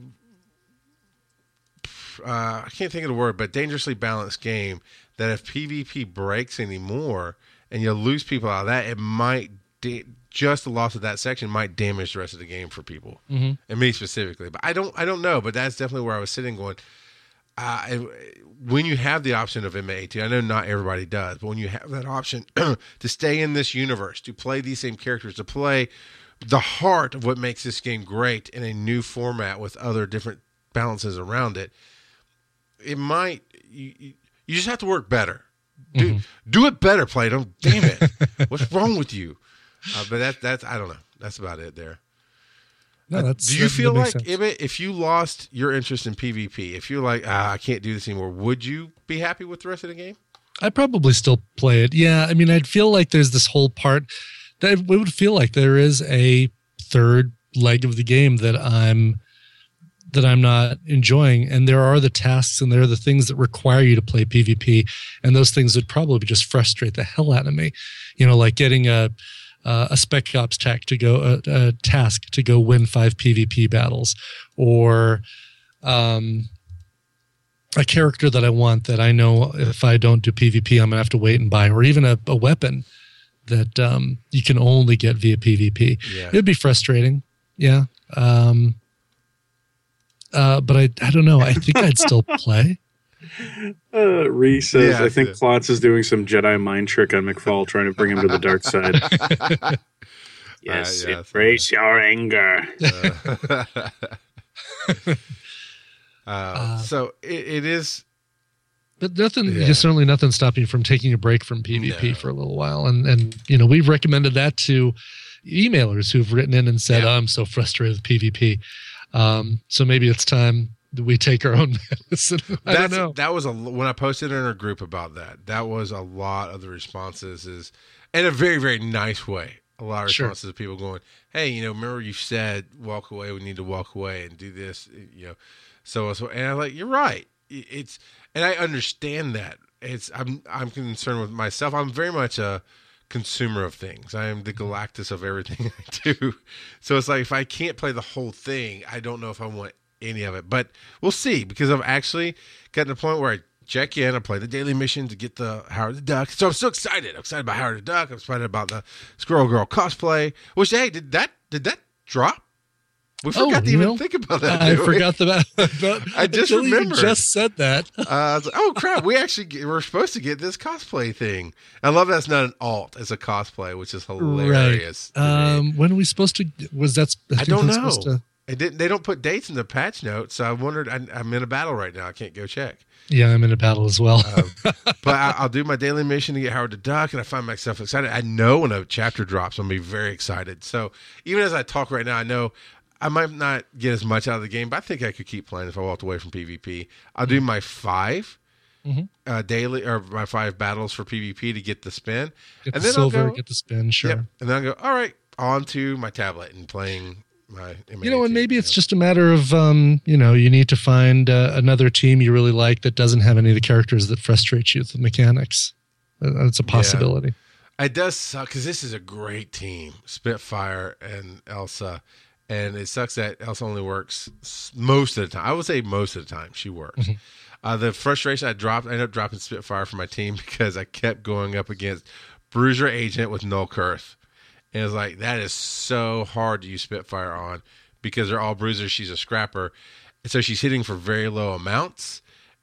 uh, I can't think of the word, but dangerously balanced game. That if PvP breaks anymore and you lose people out of that, it might da- just the loss of that section might damage the rest of the game for people, mm-hmm. and me specifically. But I don't, I don't know. But that's definitely where I was sitting, going. Uh, when you have the option of M A two, I know not everybody does, but when you have that option to stay in this universe, to play these same characters, to play the heart of what makes this game great in a new format with other different balances around it, it might. You, you just have to work better. Do mm-hmm. do it better, Plato. Damn it! What's wrong with you? Uh, but that that's I don't know. That's about it there. No, that's, do you that, feel that like Ibit, if you lost your interest in PvP, if you're like, ah, I can't do this anymore, would you be happy with the rest of the game? I'd probably still play it. Yeah, I mean, I'd feel like there's this whole part that it would feel like there is a third leg of the game that I'm that I'm not enjoying, and there are the tasks and there are the things that require you to play PvP, and those things would probably just frustrate the hell out of me. You know, like getting a uh, a Spec Ops tech to go a, a task to go win five PvP battles, or um, a character that I want that I know if I don't do PvP, I'm gonna have to wait and buy, or even a, a weapon that um, you can only get via PvP. Yeah. It'd be frustrating. Yeah. Um, Uh, but I, I don't know. I think I'd still play. Uh, Ree says, yeah, I think Klotz is doing some Jedi mind trick on McFall, trying to bring him to the dark side. Yes, uh, yeah, embrace so your anger. Uh, uh, uh, so it, it is. But nothing, yeah. just certainly nothing stopping you from taking a break from PvP no. for a little while. And, and, you know, we've recommended that to emailers who've written in and said, yeah. oh, I'm so frustrated with PvP. Um, so maybe it's time that we take our own medicine. I That's, don't know. That was a, when I posted in our group about that, that was a lot of the responses is in a very, very nice way. A lot of responses sure. of people going, hey, you know, remember you said walk away. We need to walk away and do this, you know, so, so, and I'm like, you're right. It's, and I understand that it's, I'm, I'm concerned with myself. I'm very much a consumer of things. I am the Galactus of everything I do. So it's like, if I can't play the whole thing, I don't know if I want any of it, but we'll see, because I've actually gotten to the point where I check in, I play the daily mission to get the Howard the Duck. So I'm so excited. I'm excited about Howard the Duck. I'm excited about the Squirrel Girl cosplay, which, hey, did that, did that drop? We forgot oh, to even know, think about that. I forgot about that. I just remembered. You just said that. uh, I was like, oh crap! We actually get, we're supposed to get this cosplay thing. I love that's not an alt; it's a cosplay, which is hilarious. Right. Um, when are we supposed to? Was that? I, I don't know. To... It didn't. They don't put dates in the patch notes, so I wondered. I, I'm in a battle right now. I can't go check. Yeah, I'm in a battle as well. um, but I, I'll do my daily mission to get Howard the Duck, and I find myself excited. I know when a chapter drops, I'm gonna be very excited. So even as I talk right now, I know I might not get as much out of the game, but I think I could keep playing if I walked away from PvP. I'll do my five mm-hmm. uh, daily or my five battles for PvP to get the spin. Get and the then silver, I'll go, get the spin, sure. Yep, and then I'll go, all right, on to my tablet and playing my M A two. You know, and maybe it's know. just a matter of, um, you know, you need to find uh, another team you really like that doesn't have any of the characters that frustrate you with the mechanics. That's a possibility. Yeah. It does suck because this is a great team, Spitfire and Elsa. And it sucks that Elsa only works most of the time. I would say most of the time she works. Mm-hmm. Uh, the frustration I dropped, I ended up dropping Spitfire for my team because I kept going up against Bruiser Agent with Null Kurth. And it was like, that is so hard to use Spitfire on because they're all bruisers. She's a scrapper. And so she's hitting for very low amounts.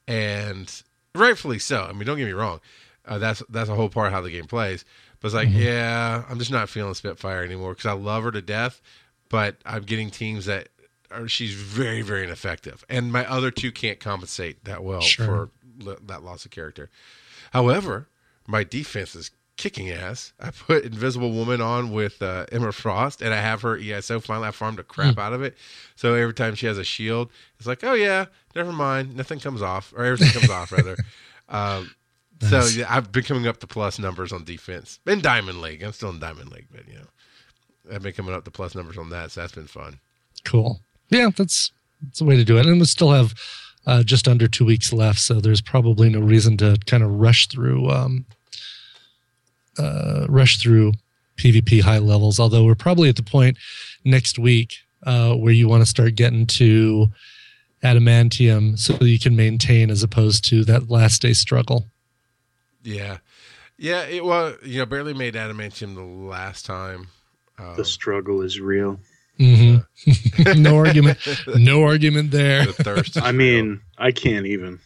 And rightfully so. I mean, don't get me wrong. Uh, that's that's a whole part of how the game plays. But it's like, mm-hmm. yeah, I'm just not feeling Spitfire anymore because I love her to death. But I'm getting teams that are, she's very, very ineffective. And my other two can't compensate that well sure. for l- that loss of character. However, my defense is kicking ass. I put Invisible Woman on with uh, Emma Frost, and I have her E S O. Finally, I farmed the crap mm. out of it. So every time she has a shield, it's like, oh, yeah, never mind. Nothing comes off, or everything comes off, rather. Um, nice. So yeah, I've been coming up to plus numbers on defense. In Diamond League. I'm still in Diamond League, but, you know. I've been coming up to plus numbers on that, so that's been fun. Cool. Yeah, that's that's a way to do it. And we still have uh, just under two weeks left, so there's probably no reason to kind of rush through um, uh, rush through PvP high levels. Although we're probably at the point next week uh, where you want to start getting to adamantium so that you can maintain, as opposed to that last day struggle. Yeah, yeah. It, well, you know, barely made adamantium the last time. Um, the struggle is real. Mm-hmm. no argument. No argument there. The thirst. Is I mean, I can't even.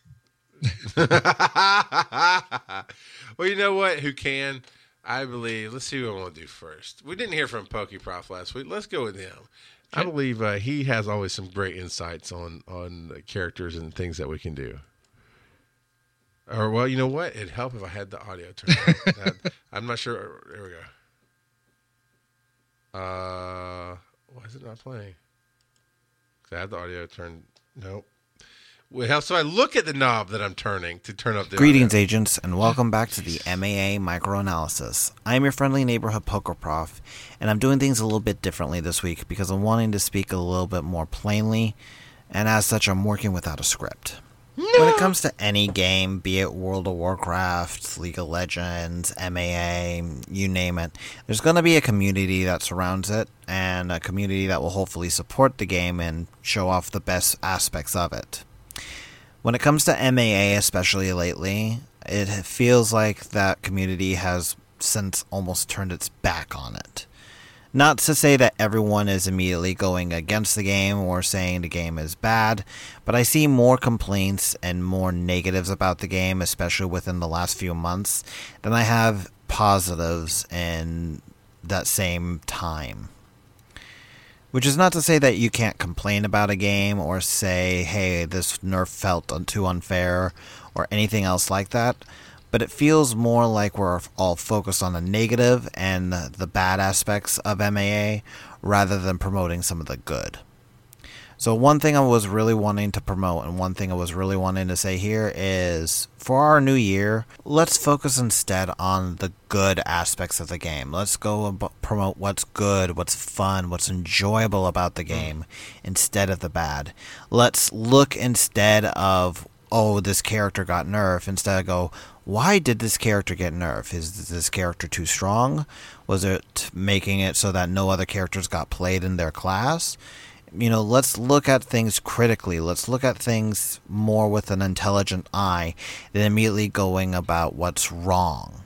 Well, you know what? Who can? I believe. Let's see what I want to do first. We didn't hear from PokeProf last week. Let's go with him. I believe uh, he has always some great insights on on the characters and things that we can do. Or, well, you know what? It'd help if I had the audio turned on. I'm not sure. There we go. Uh, why is it not playing? Because I have the audio turned. Nope. Well, so I look at the knob that I'm turning to turn up the Greetings, audio. agents, and welcome back to the M A A Microanalysis. I am your friendly neighborhood PokeProf, and I'm doing things a little bit differently this week because I'm wanting to speak a little bit more plainly, and as such, I'm working without a script. No. When it comes to any game, be it World of Warcraft, League of Legends, M A A, you name it, there's going to be a community that surrounds it, and a community that will hopefully support the game and show off the best aspects of it. When it comes to M A A, especially lately, it feels like that community has since almost turned its back on it. Not to say that everyone is immediately going against the game or saying the game is bad, but I see more complaints and more negatives about the game, especially within the last few months, than I have positives in that same time. Which is not to say that you can't complain about a game or say, hey, this nerf felt too unfair or anything else like that. But it feels more like we're all focused on the negative and the bad aspects of M A A rather than promoting some of the good. So one thing I was really wanting to promote and one thing I was really wanting to say here is for our new year, let's focus instead on the good aspects of the game. Let's go and promote what's good, what's fun, what's enjoyable about the game instead of the bad. Let's look instead of, oh, this character got nerfed, instead of go, why did this character get nerfed? Is this character too strong? Was it making it so that no other characters got played in their class? You know, let's look at things critically. Let's look at things more with an intelligent eye than immediately going about what's wrong.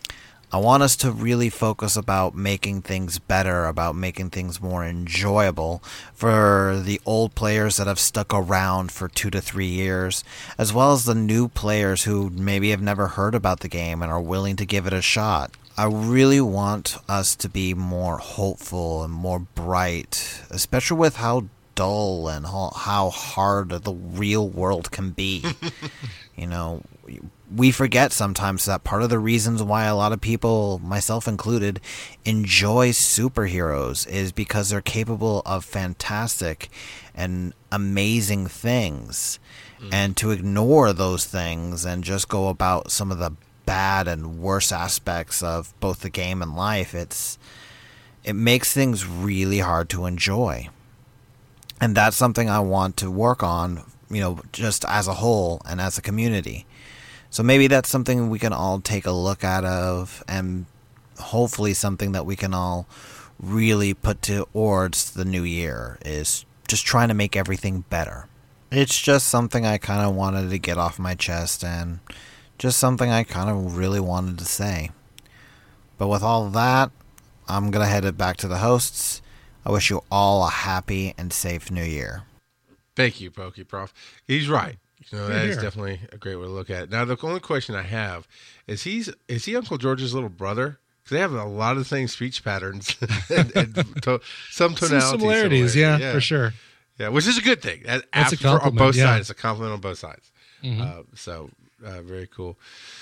I want us to really focus about making things better, about making things more enjoyable for the old players that have stuck around for two to three years, as well as the new players who maybe have never heard about the game and are willing to give it a shot. I really want us to be more hopeful and more bright, especially with how dull and how hard the real world can be. You know, we forget sometimes that part of the reasons why a lot of people, myself included, enjoy superheroes is because they're capable of fantastic and amazing things. Mm. And to ignore those things and just go about some of the bad and worse aspects of both the game and life, it's it makes things really hard to enjoy. And that's something I want to work on, you know, just as a whole and as a community. So maybe that's something we can all take a look at of, and hopefully something that we can all really put towards the new year is just trying to make everything better. It's just something I kind of wanted to get off my chest and just something I kind of really wanted to say. But with all that, I'm going to head it back to the hosts. I wish you all a happy and safe new year. Thank you, PokeProf. He's right. You know, that Here, is here. definitely a great way to look at it. Now, the only question I have is he's is he Uncle George's little brother? Because they have a lot of the same speech patterns and, and to, some tonality Some similarities, yeah, yeah, for sure. Yeah, which is a good thing. That, That's a after, on compliment, both yeah. sides. It's a compliment on both sides. Mhm. Uh, so, uh, very cool.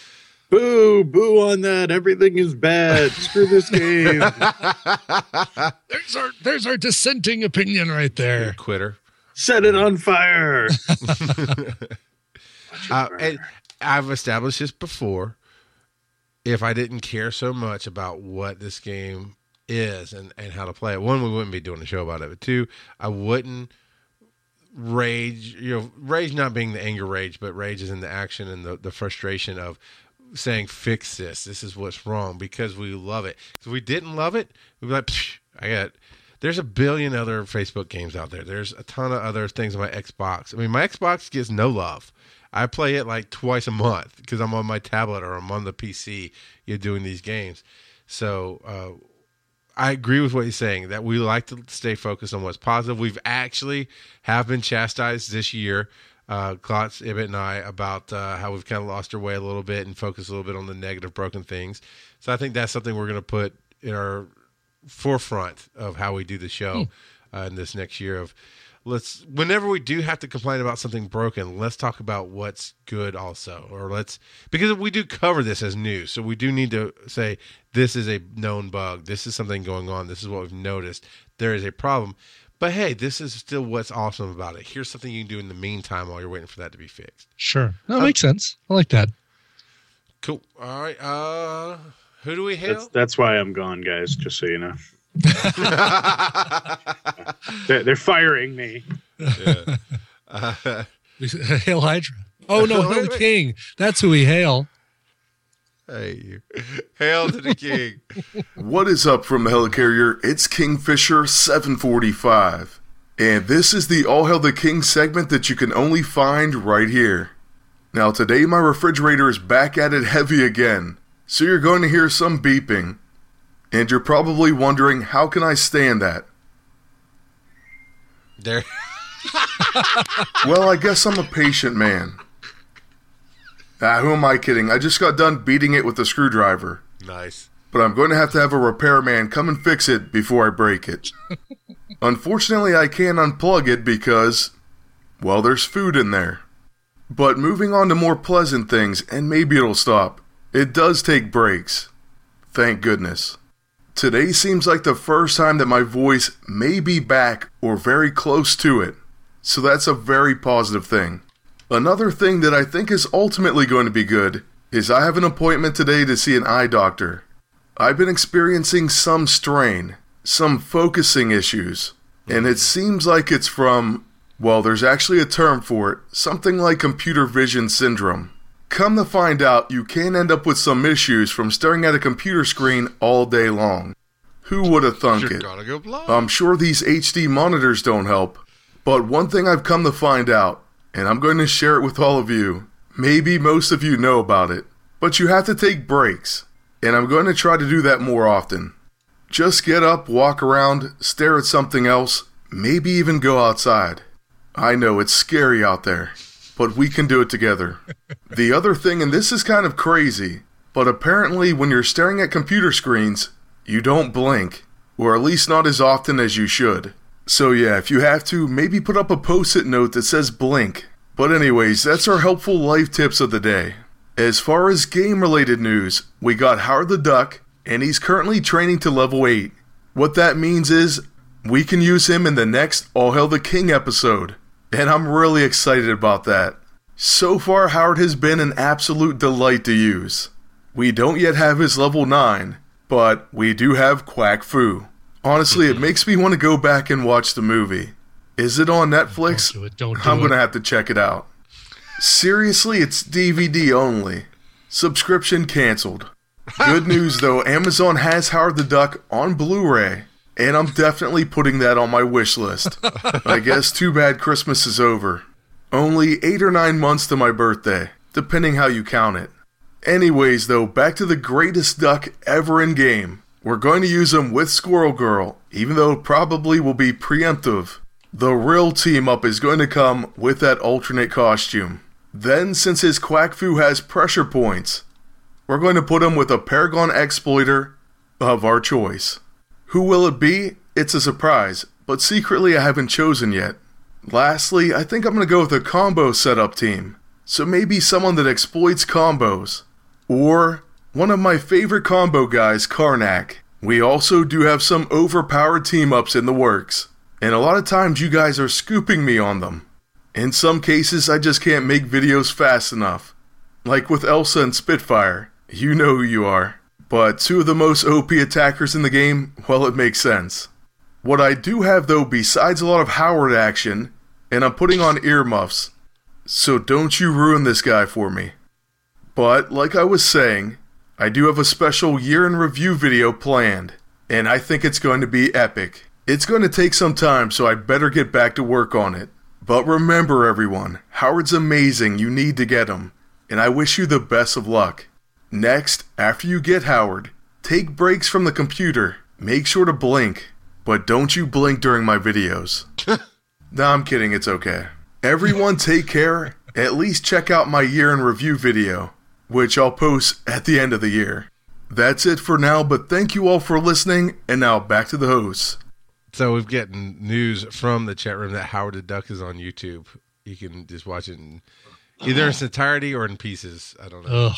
Boo, boo on that. Everything is bad. Screw this game. There's our there's our dissenting opinion right there. Quitter. Set it on fire. Uh, and I've established this before. If I didn't care so much about what this game is and, and how to play it. One, we wouldn't be doing a show about it. But two, I wouldn't rage, you know, rage not being the anger rage, but rage is in the action and the, the frustration of saying, fix this. This is what's wrong, because we love it. If we didn't love it, we'd be like, Psh, I got There's a billion other Facebook games out there. There's a ton of other things on my Xbox. I mean, my Xbox gets no love. I play it like twice a month because I'm on my tablet or I'm on the P C, you're doing these games. So uh, I agree with what you're saying, that we like to stay focused on what's positive. We've actually have been chastised this year, uh, Klotz, Ibbott, and I, about uh, how we've kind of lost our way a little bit and focused a little bit on the negative, broken things. So I think that's something we're going to put in our forefront of how we do the show uh, in this next year. Of let's, whenever we do have to complain about something broken, let's talk about what's good also, or let's, because we do cover this as news, so we do need to say this is a known bug, this is something going on, this is what we've noticed, there is a problem, but hey, this is still what's awesome about it. Here's something you can do in the meantime while you're waiting for that to be fixed. Sure, that makes um, sense. I like that. Cool. All right. Uh, who do we hail? That's, that's why I'm gone, guys. Just so you know. they're, they're firing me. Yeah. Uh, Hail Hydra. Oh no, Hail the King. That's who we hail. Hey, you. Hail to the King. What is up from the Helicarrier? It's Kingfisher seven forty-five. And this is the All Hail the King segment that you can only find right here. Now today my refrigerator is back at it heavy again, so you're going to hear some beeping. And you're probably wondering, how can I stand that? There. Well, I guess I'm a patient man. Ah, who am I kidding? I just got done beating it with a screwdriver. Nice. But I'm going to have to have a repairman come and fix it before I break it. Unfortunately, I can't unplug it because, well, there's food in there. But moving on to more pleasant things, and maybe it'll stop. It does take breaks. Thank goodness. Today seems like the first time that my voice may be back or very close to it. So that's a very positive thing. Another thing that I think is ultimately going to be good is I have an appointment today to see an eye doctor. I've been experiencing some strain, some focusing issues, and it seems like it's from, well, there's actually a term for it, something like computer vision syndrome. Come to find out, you can end up with some issues from staring at a computer screen all day long. Who would have thunk it? Go I'm sure these H D monitors don't help. But one thing I've come to find out, and I'm going to share it with all of you, maybe most of you know about it, but you have to take breaks, and I'm going to try to do that more often. Just get up, walk around, stare at something else, maybe even go outside. I know it's scary out there, but we can do it together. The other thing, and this is kind of crazy, but apparently when you're staring at computer screens, you don't blink, or at least not as often as you should. So yeah, if you have to, maybe put up a post-it note that says blink. But anyways, that's our helpful life tips of the day. As far as game-related news, we got Howard the Duck, and he's currently training to level eight. What that means is, we can use him in the next All Hail the King episode. And I'm really excited about that. So far, Howard has been an absolute delight to use. We don't yet have his level nine, but we do have Quack Fu. Honestly, it makes me want to go back and watch the movie. Is it on Netflix? Don't do it, don't do I'm it. going to have to check it out. Seriously, it's D V D only. Subscription canceled. Good news though, Amazon has Howard the Duck on Blu-ray, and I'm definitely putting that on my wish list. I guess too bad Christmas is over. Only eight or nine months to my birthday, depending how you count it. Anyways though, back to the greatest duck ever in game. We're going to use him with Squirrel Girl, even though it probably will be preemptive. The real team up is going to come with that alternate costume. Then, since his Quack Fu has pressure points, we're going to put him with a Paragon exploiter of our choice. Who will it be? It's a surprise, but secretly I haven't chosen yet. Lastly, I think I'm going to go with a combo setup team. So maybe someone that exploits combos. Or one of my favorite combo guys, Karnak. We also do have some overpowered team-ups in the works. And a lot of times you guys are scooping me on them. In some cases, I just can't make videos fast enough. Like with Elsa and Spitfire. You know who you are. But two of the most O P attackers in the game, well, it makes sense. What I do have, though, besides a lot of Howard action, and I'm putting on earmuffs, so don't you ruin this guy for me. But, like I was saying, I do have a special year-in review video planned, and I think it's going to be epic. It's going to take some time, so I better get back to work on it. But remember, everyone, Howard's amazing, you need to get him, and I wish you the best of luck. Next, after you get Howard, take breaks from the computer, make sure to blink, but don't you blink during my videos. Nah, I'm kidding, it's okay. Everyone take care, at least check out my year-in review video, which I'll post at the end of the year. That's it for now, but thank you all for listening, and now back to the hosts. So we've gotten news from the chat room that Howard the Duck is on YouTube. You can just watch it in either in its entirety or in pieces. I don't know. Ugh.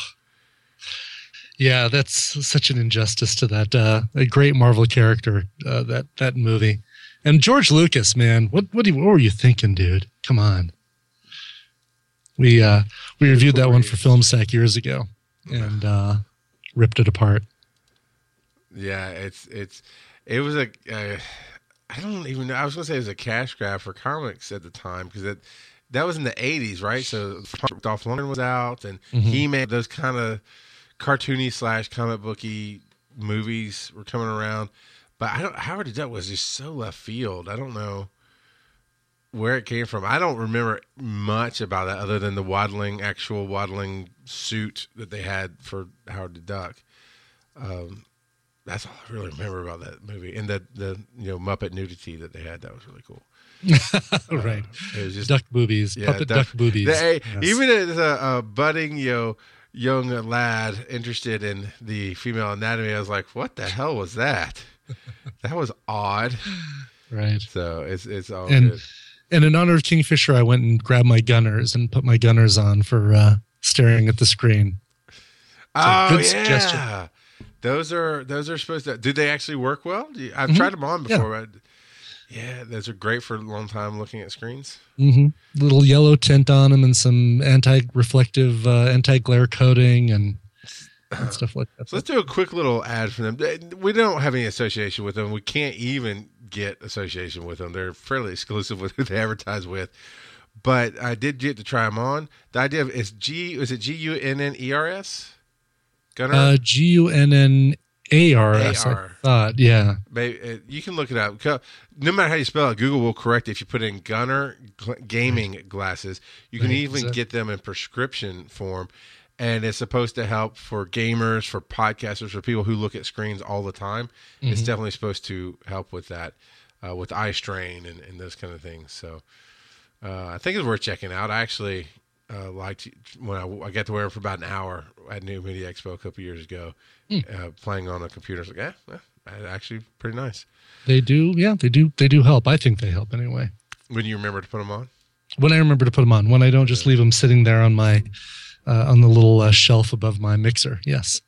Yeah, that's such an injustice to that uh, a great Marvel character, uh, that that movie. And George Lucas, man, what what, do you, what were you thinking, dude? Come on. We uh, we reviewed that one for FilmSack years ago and uh, ripped it apart. Yeah, it's it's it was a uh, I don't even know. I was gonna say it was a cash grab for comics at the time because that that was in the eighties, right? So Dolph Lundgren was out, and mm-hmm. He-Man, those kind of cartoony slash comic booky movies were coming around. But I don't. Howard the Duck was just so left field. I don't know where it came from. I don't remember much about that other than the waddling, actual waddling suit that they had for Howard the Duck. Um, that's all I really remember about that movie, and the the you know Muppet nudity that they had. That was really cool. Right. Uh, it was just duck boobies, yeah, puppet duck, duck boobies. They, yes. Even as a, a budding, you know, young lad interested in the female anatomy, I was like, "What the hell was that? That was odd." Right. So it's it's all and, good. And in honor of Kingfisher, I went and grabbed my gunners and put my gunners on for uh, staring at the screen. So oh good yeah. suggestion. Those are those are supposed to. Did they actually work well? You, I've mm-hmm. tried them on before. Yeah. But yeah, those are great for a long time looking at screens. Mm-hmm. Little yellow tint on them and some anti-reflective, uh, anti-glare coating and, and stuff like that. So let's do a quick little ad for them. We don't have any association with them. We can't even get association with them. They're fairly exclusive with who they advertise with. But I did get to try them on. The idea of is G is it G U N N E R S? Gunner? Uh, G U N N A R S, I thought, yeah. Maybe, you can look it up. No matter how you spell it, Google will correct it. If you put in Gunner gaming glasses, you can right. even exactly. get them in prescription form. And it's supposed to help for gamers, for podcasters, for people who look at screens all the time. Mm-hmm. It's definitely supposed to help with that, uh, with eye strain and, and those kind of things. So uh, I think it's worth checking out. I actually... Uh, liked when I, I got to wear it for about an hour at New Media Expo a couple years ago, mm. uh, playing on a computer. I was like, yeah, yeah, actually pretty nice. They do, yeah, they do. They do help. I think they help anyway. When you remember to put them on? When I remember to put them on. When I don't just yeah. leave them sitting there on my uh, on the little uh, shelf above my mixer. Yes,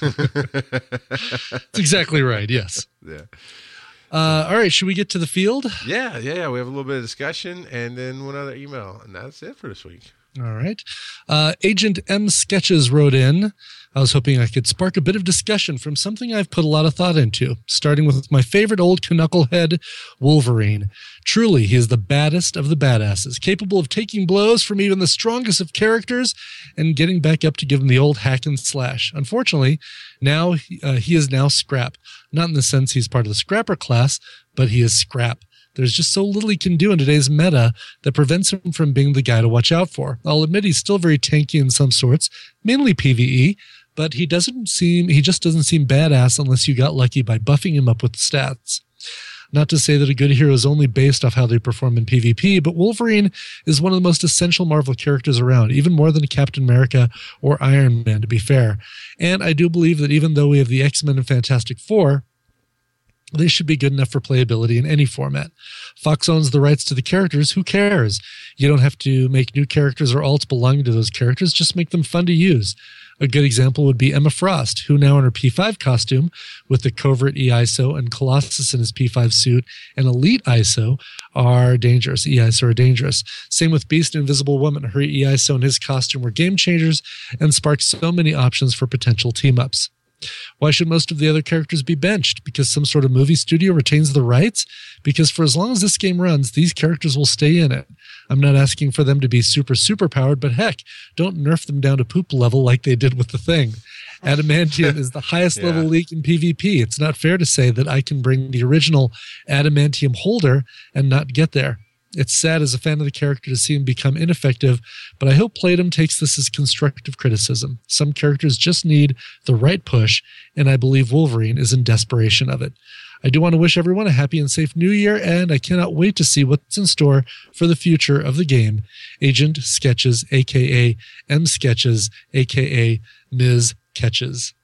that's exactly right. Yes. Yeah. Uh, all right, should we get to the field? Yeah, yeah, yeah. We have a little bit of discussion and then one other email, and that's it for this week. All right. Uh, Agent M Sketches wrote in. I was hoping I could spark a bit of discussion from something I've put a lot of thought into, starting with my favorite old knucklehead, Wolverine. Truly, he is the baddest of the badasses, capable of taking blows from even the strongest of characters and getting back up to give him the old hack and slash. Unfortunately, now uh, he is now scrap. Not in the sense he's part of the scrapper class, but he is scrap. There's just so little he can do in today's meta that prevents him from being the guy to watch out for. I'll admit he's still very tanky in some sorts, mainly PvE, but he doesn't seem he just doesn't seem badass unless you got lucky by buffing him up with stats. Not to say that a good hero is only based off how they perform in PvP, but Wolverine is one of the most essential Marvel characters around, even more than Captain America or Iron Man, to be fair. And I do believe that even though we have the X-Men and Fantastic Four, they should be good enough for playability in any format. Fox owns the rights to the characters. Who cares? You don't have to make new characters or alts belonging to those characters. Just make them fun to use. A good example would be Emma Frost, who now in her P five costume with the Covert E I S O and Colossus in his P five suit and Elite I S O are dangerous. E I S O are dangerous. Same with Beast and Invisible Woman. Her E I S O and his costume were game changers and sparked so many options for potential team-ups. Why should most of the other characters be benched? Because some sort of movie studio retains the rights? Because for as long as this game runs, these characters will stay in it. I'm not asking for them to be super, super powered, but heck, don't nerf them down to poop level like they did with the Thing. Adamantium is the highest yeah. level league in PvP. It's not fair to say that I can bring the original Adamantium holder and not get there. It's sad as a fan of the character to see him become ineffective, but I hope Playdom takes this as constructive criticism. Some characters just need the right push, and I believe Wolverine is in desperation of it. I do want to wish everyone a happy and safe new year, and I cannot wait to see what's in store for the future of the game. Agent Sketches, a k a. M Sketches, a k a. Miz Catches.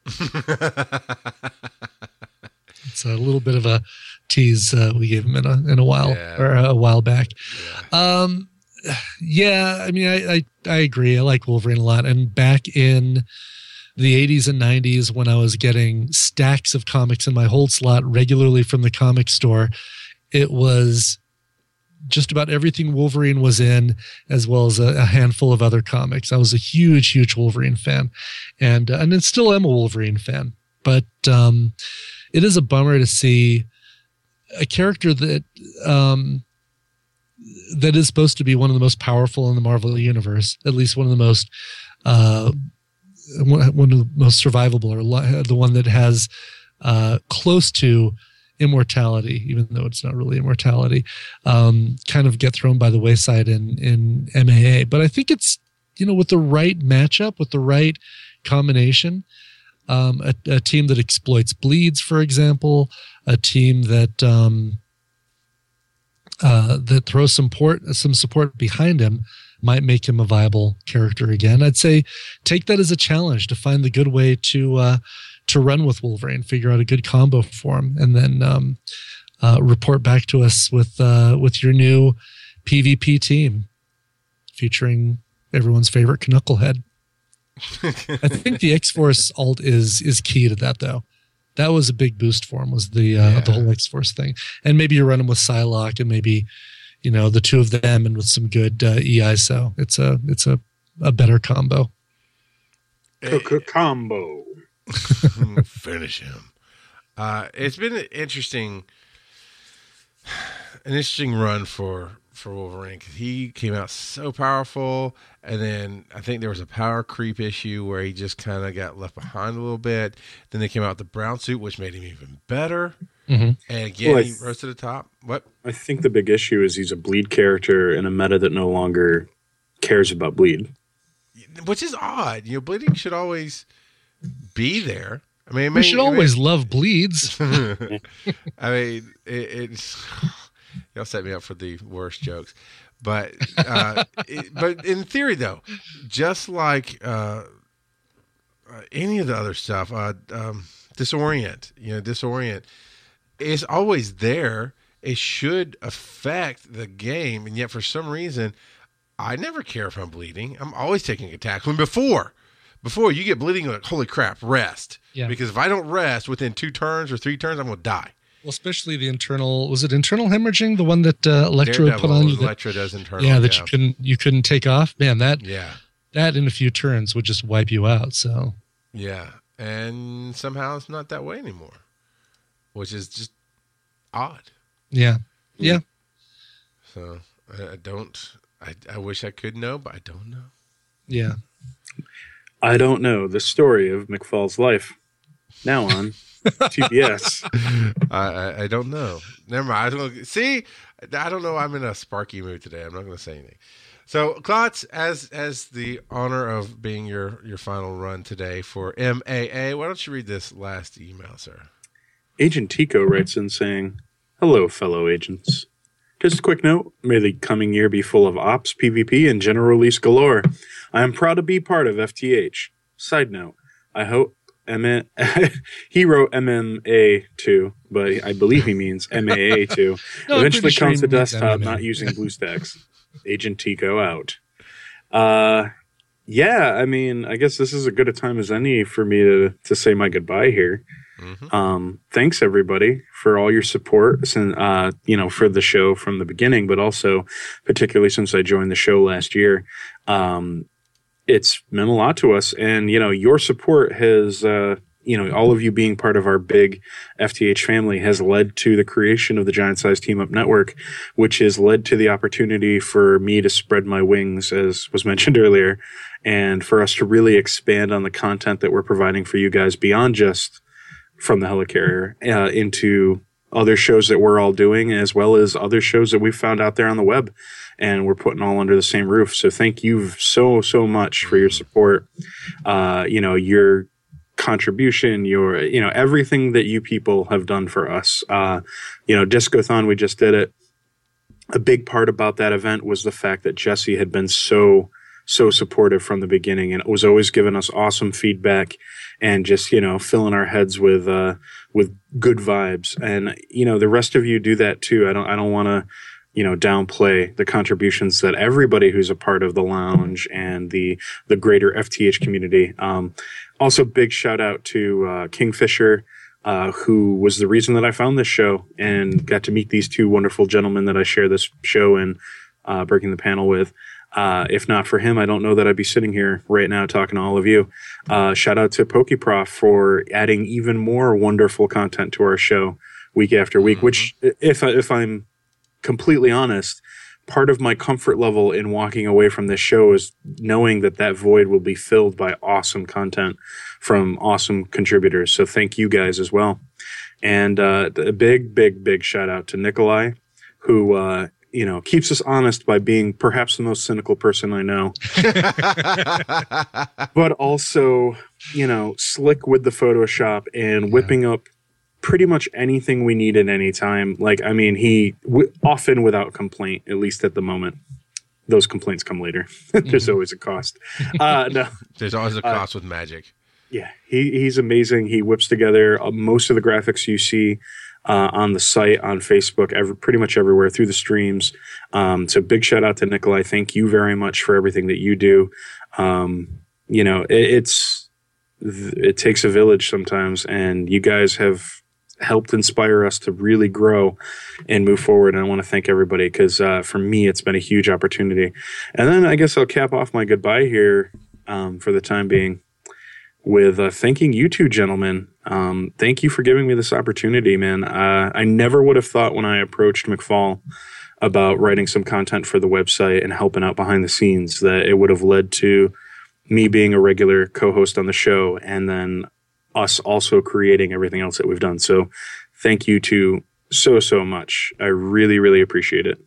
It's a little bit of a tease uh, we gave him in a in a while yeah. or a while back. Yeah. Um, yeah, I mean, I, I I agree. I like Wolverine a lot, and back in the eighties and nineties when I was getting stacks of comics in my hold slot regularly from the comic store, it was just about everything Wolverine was in, as well as a, a handful of other comics. I was a huge, huge Wolverine fan, and uh, and then still am a Wolverine fan. But um, it is a bummer to see a character that um, that is supposed to be one of the most powerful in the Marvel universe, at least one of the most uh, one of the most survivable, or the one that has uh, close to immortality, even though it's not really immortality, um, kind of get thrown by the wayside in, in M A A. But I think it's, you know, with the right matchup, with the right combination, um, a, a team that exploits bleeds, for example, a team that um, uh, that throws some support, some support behind him might make him a viable character again. I'd say take that as a challenge to find the good way to uh, to run with Wolverine, figure out a good combo for him, and then um, uh, report back to us with uh, with your new PvP team featuring everyone's favorite Knucklehead. I think the X-Force alt is is key to that, though. That was a big boost for him, was the uh, yeah. the whole X-Force thing. And maybe you're running with Psylocke, and maybe, you know, the two of them, and with some good uh, E I S O. It's a it's a, a better combo. Combo. Finish him. Uh, it's been an interesting, an interesting run for for Wolverine, because he came out so powerful, and then I think there was a power creep issue where he just kind of got left behind a little bit. Then they came out with the brown suit, which made him even better. Mm-hmm. And again, well, he th- rose to the top. What? I think the big issue is he's a bleed character in a meta that no longer cares about bleed, which is odd. You know, bleeding should always be there. I mean, it we may, should always may, love bleeds. I mean, it, it's y'all set me up for the worst jokes, but uh, it, but in theory, though, just like uh, uh, any of the other stuff, uh, um, disorient, you know, disorient is always there. It should affect the game, and yet for some reason, I never care if I'm bleeding. I'm always taking attacks. When before. Before you get bleeding, like, holy crap, rest. Yeah. Because if I don't rest within two turns or three turns, I'm going to die. Well, especially the internal, was it internal hemorrhaging? The one that uh, Electro Daredevil, put on you? That, Electro does internal. Yeah, that yeah. you couldn't you couldn't take off. Man, that yeah. that in a few turns would just wipe you out. So yeah, and somehow it's not that way anymore, which is just odd. Yeah, yeah. So I, I don't, I, I wish I could know, but I don't know. Yeah. I don't know the story of McFall's life. Now on T B S. I, I I don't know. Never mind. I don't see. I don't know. I'm in a sparky mood today. I'm not going to say anything. So, Klotz, as as the honor of being your your final run today for M A A, why don't you read this last email, sir? Agent Tico writes in saying, "Hello, fellow agents. Just a quick note, may the coming year be full of ops, PvP, and general release galore. I am proud to be part of F T H. Side note, I hope M M he wrote M M A two, but I believe he means M A A two. no, Eventually comes sure to desktop, M M A. Not using BlueStacks. Agent Tico out." Uh, yeah, I mean, I guess this is as good a time as any for me to, to say my goodbye here. Mm-hmm. Um, thanks everybody for all your support, and uh, you know, for the show from the beginning, but also particularly since I joined the show last year. Um, it's meant a lot to us, and you know, your support has uh, you know, all of you being part of our big F T H family has led to the creation of the Giant Size Team Up Network, which has led to the opportunity for me to spread my wings, as was mentioned earlier, and for us to really expand on the content that we're providing for you guys beyond just From the Helicarrier uh, into other shows that we're all doing, as well as other shows that we've found out there on the web, and we're putting all under the same roof. So thank you so, so much for your support. Uh, you know, your contribution, your, you know, everything that you people have done for us. Uh, you know, Discothon, we just did it. A big part about that event was the fact that Jesse had been so, so supportive from the beginning, and it was always giving us awesome feedback and just, you know, filling our heads with, uh, with good vibes. And, you know, the rest of you do that too. I don't, I don't want to, you know, downplay the contributions that everybody who's a part of the lounge and the, the greater F T H community. Um, also big shout out to, uh, Kingfisher, uh, who was the reason that I found this show and got to meet these two wonderful gentlemen that I share this show and, uh, Breaking the Panel with. Uh, if not for him, I don't know that I'd be sitting here right now talking to all of you. Uh, shout out to PokeProf for adding even more wonderful content to our show week after week, mm-hmm. which, if, I, if I'm completely honest, part of my comfort level in walking away from this show is knowing that that void will be filled by awesome content from awesome contributors. So thank you guys as well. And uh, a big, big, big shout out to Nikolai, who... Uh, you know, keeps us honest by being perhaps the most cynical person I know, but also, you know, slick with the Photoshop and whipping yeah. up pretty much anything we need at any time. Like, I mean, he w- often without complaint, at least at the moment. Those complaints come later. There's mm-hmm. always a cost. Uh, no, There's always a cost uh, with magic. Yeah, he, he's amazing. He whips together uh, most of the graphics you see Uh, on the site, on Facebook, every, pretty much everywhere through the streams. Um, so big shout out to Nikolai. Thank you very much for everything that you do. Um, you know, it, it's, it takes a village sometimes, and you guys have helped inspire us to really grow and move forward. And I want to thank everybody because uh, for me, it's been a huge opportunity. And then I guess I'll cap off my goodbye here um, for the time being with uh, thanking you two gentlemen. Um, thank you for giving me this opportunity, man. Uh, I never would have thought when I approached McFall about writing some content for the website and helping out behind the scenes that it would have led to me being a regular co-host on the show and then us also creating everything else that we've done. So thank you two so, so much. I really, really appreciate it.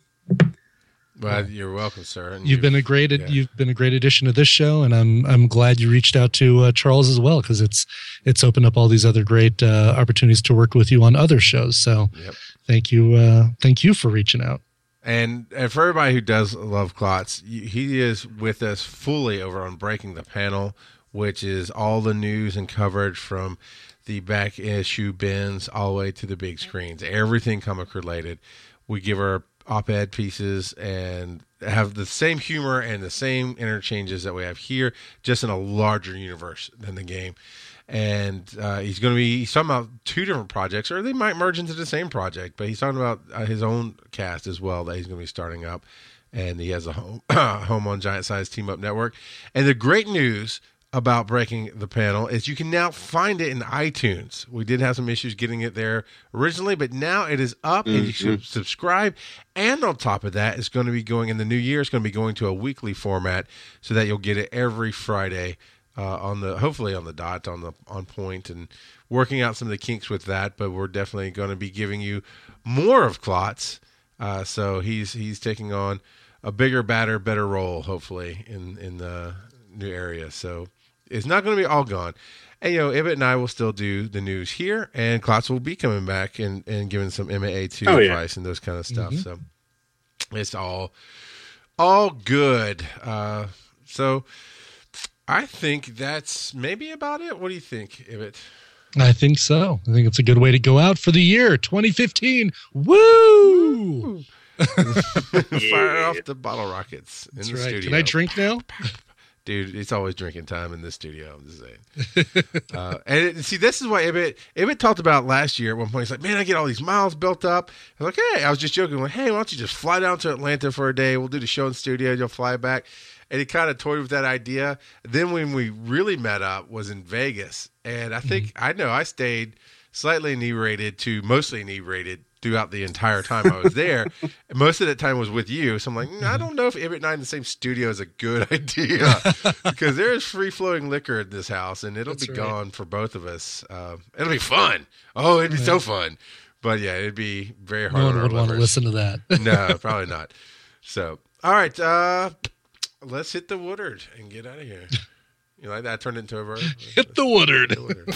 Well, you're welcome, sir. And you've, you've been a great yeah. you've been a great addition to this show, and I'm I'm glad you reached out to uh, Charles as well, because it's it's opened up all these other great uh, opportunities to work with you on other shows. So yep. thank you, uh, thank you for reaching out. And, and for everybody who does love Klotz, he is with us fully over on Breaking the Panel, which is all the news and coverage from the back issue bins all the way to the big screens, everything comic related. We give our op-ed pieces and have the same humor and the same interchanges that we have here, just in a larger universe than the game. And uh, he's going to be he's talking about two different projects, or they might merge into the same project, but he's talking about uh, his own cast as well that he's going to be starting up. And he has a home, home on Giant Size Team Up Network. And the great news about Breaking the Panel is you can now find it in iTunes. We did have some issues getting it there originally, but now it is up mm-hmm. and you can subscribe. And on top of that, it's going to be going in the new year. It's going to be going to a weekly format so that you'll get it every Friday uh, on the, hopefully on the dot, on the, on point, and working out some of the kinks with that. But we're definitely going to be giving you more of Klotz. Uh, so he's, he's taking on a bigger, badder, better role, hopefully in, in the new area. So, it's not going to be all gone. And, you know, Ibbott and I will still do the news here, and Klotz will be coming back and, and giving some M A A two oh, advice yeah. and those kind of stuff. Mm-hmm. So it's all all good. Uh, so I think that's maybe about it. What do you think, Ibbott? I think so. I think it's a good way to go out for the year twenty fifteen. Woo! Fire off the bottle rockets in that's the right. studio. Can I drink now? Dude, it's always drinking time in this studio. I'm just saying. uh, and it, see, this is what Ibbott, Ibbott talked about last year at one point. He's like, man, I get all these miles built up. I was like, hey, I was just joking. Like, hey, why don't you just fly down to Atlanta for a day? We'll do the show in the studio. You'll fly back. and he kind of toyed with that idea. Then when we really met up was in Vegas, and I think mm-hmm. I know I stayed slightly inebriated to mostly inebriated throughout the entire time I was there. Most of that time was with you, so I'm like, mm, I don't know if every night in the same studio is a good idea because there is free flowing liquor in this house, and it'll That's be right. gone for both of us. Uh, it'll be fun. Oh, it'd be right. so fun. But yeah, it'd be very hard. No one on would our want to listen to that. No, probably not. So, all right, uh, let's hit the Woodard and get out of here. You like that? I turned it into a verb. Hit the Woodard. Hit the Woodard.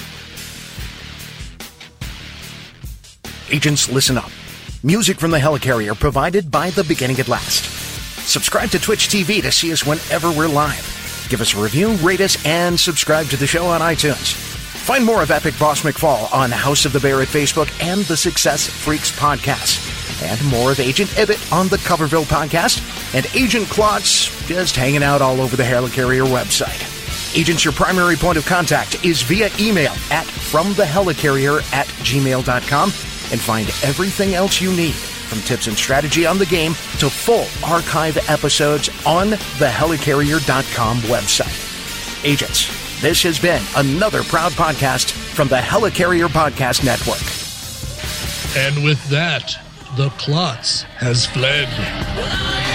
Agents, listen up. Music from the Helicarrier provided by The Beginning at Last. Subscribe to Twitch T V to see us whenever we're live. Give us a review, rate us, and subscribe to the show on iTunes. Find more of Epic Boss McFall on House of the Bear at Facebook and the Success Freaks podcast. And more of Agent Ibbott on the Coverville podcast. And Agent Klotz just hanging out all over the Helicarrier website. Agents, your primary point of contact is via email at fromthehelicarrier at gmail dot com. And find everything else you need, from tips and strategy on the game to full archive episodes on the helicarrier dot com website. Agents, this has been another proud podcast from the Helicarrier Podcast Network. And with that, the Klotz has fled.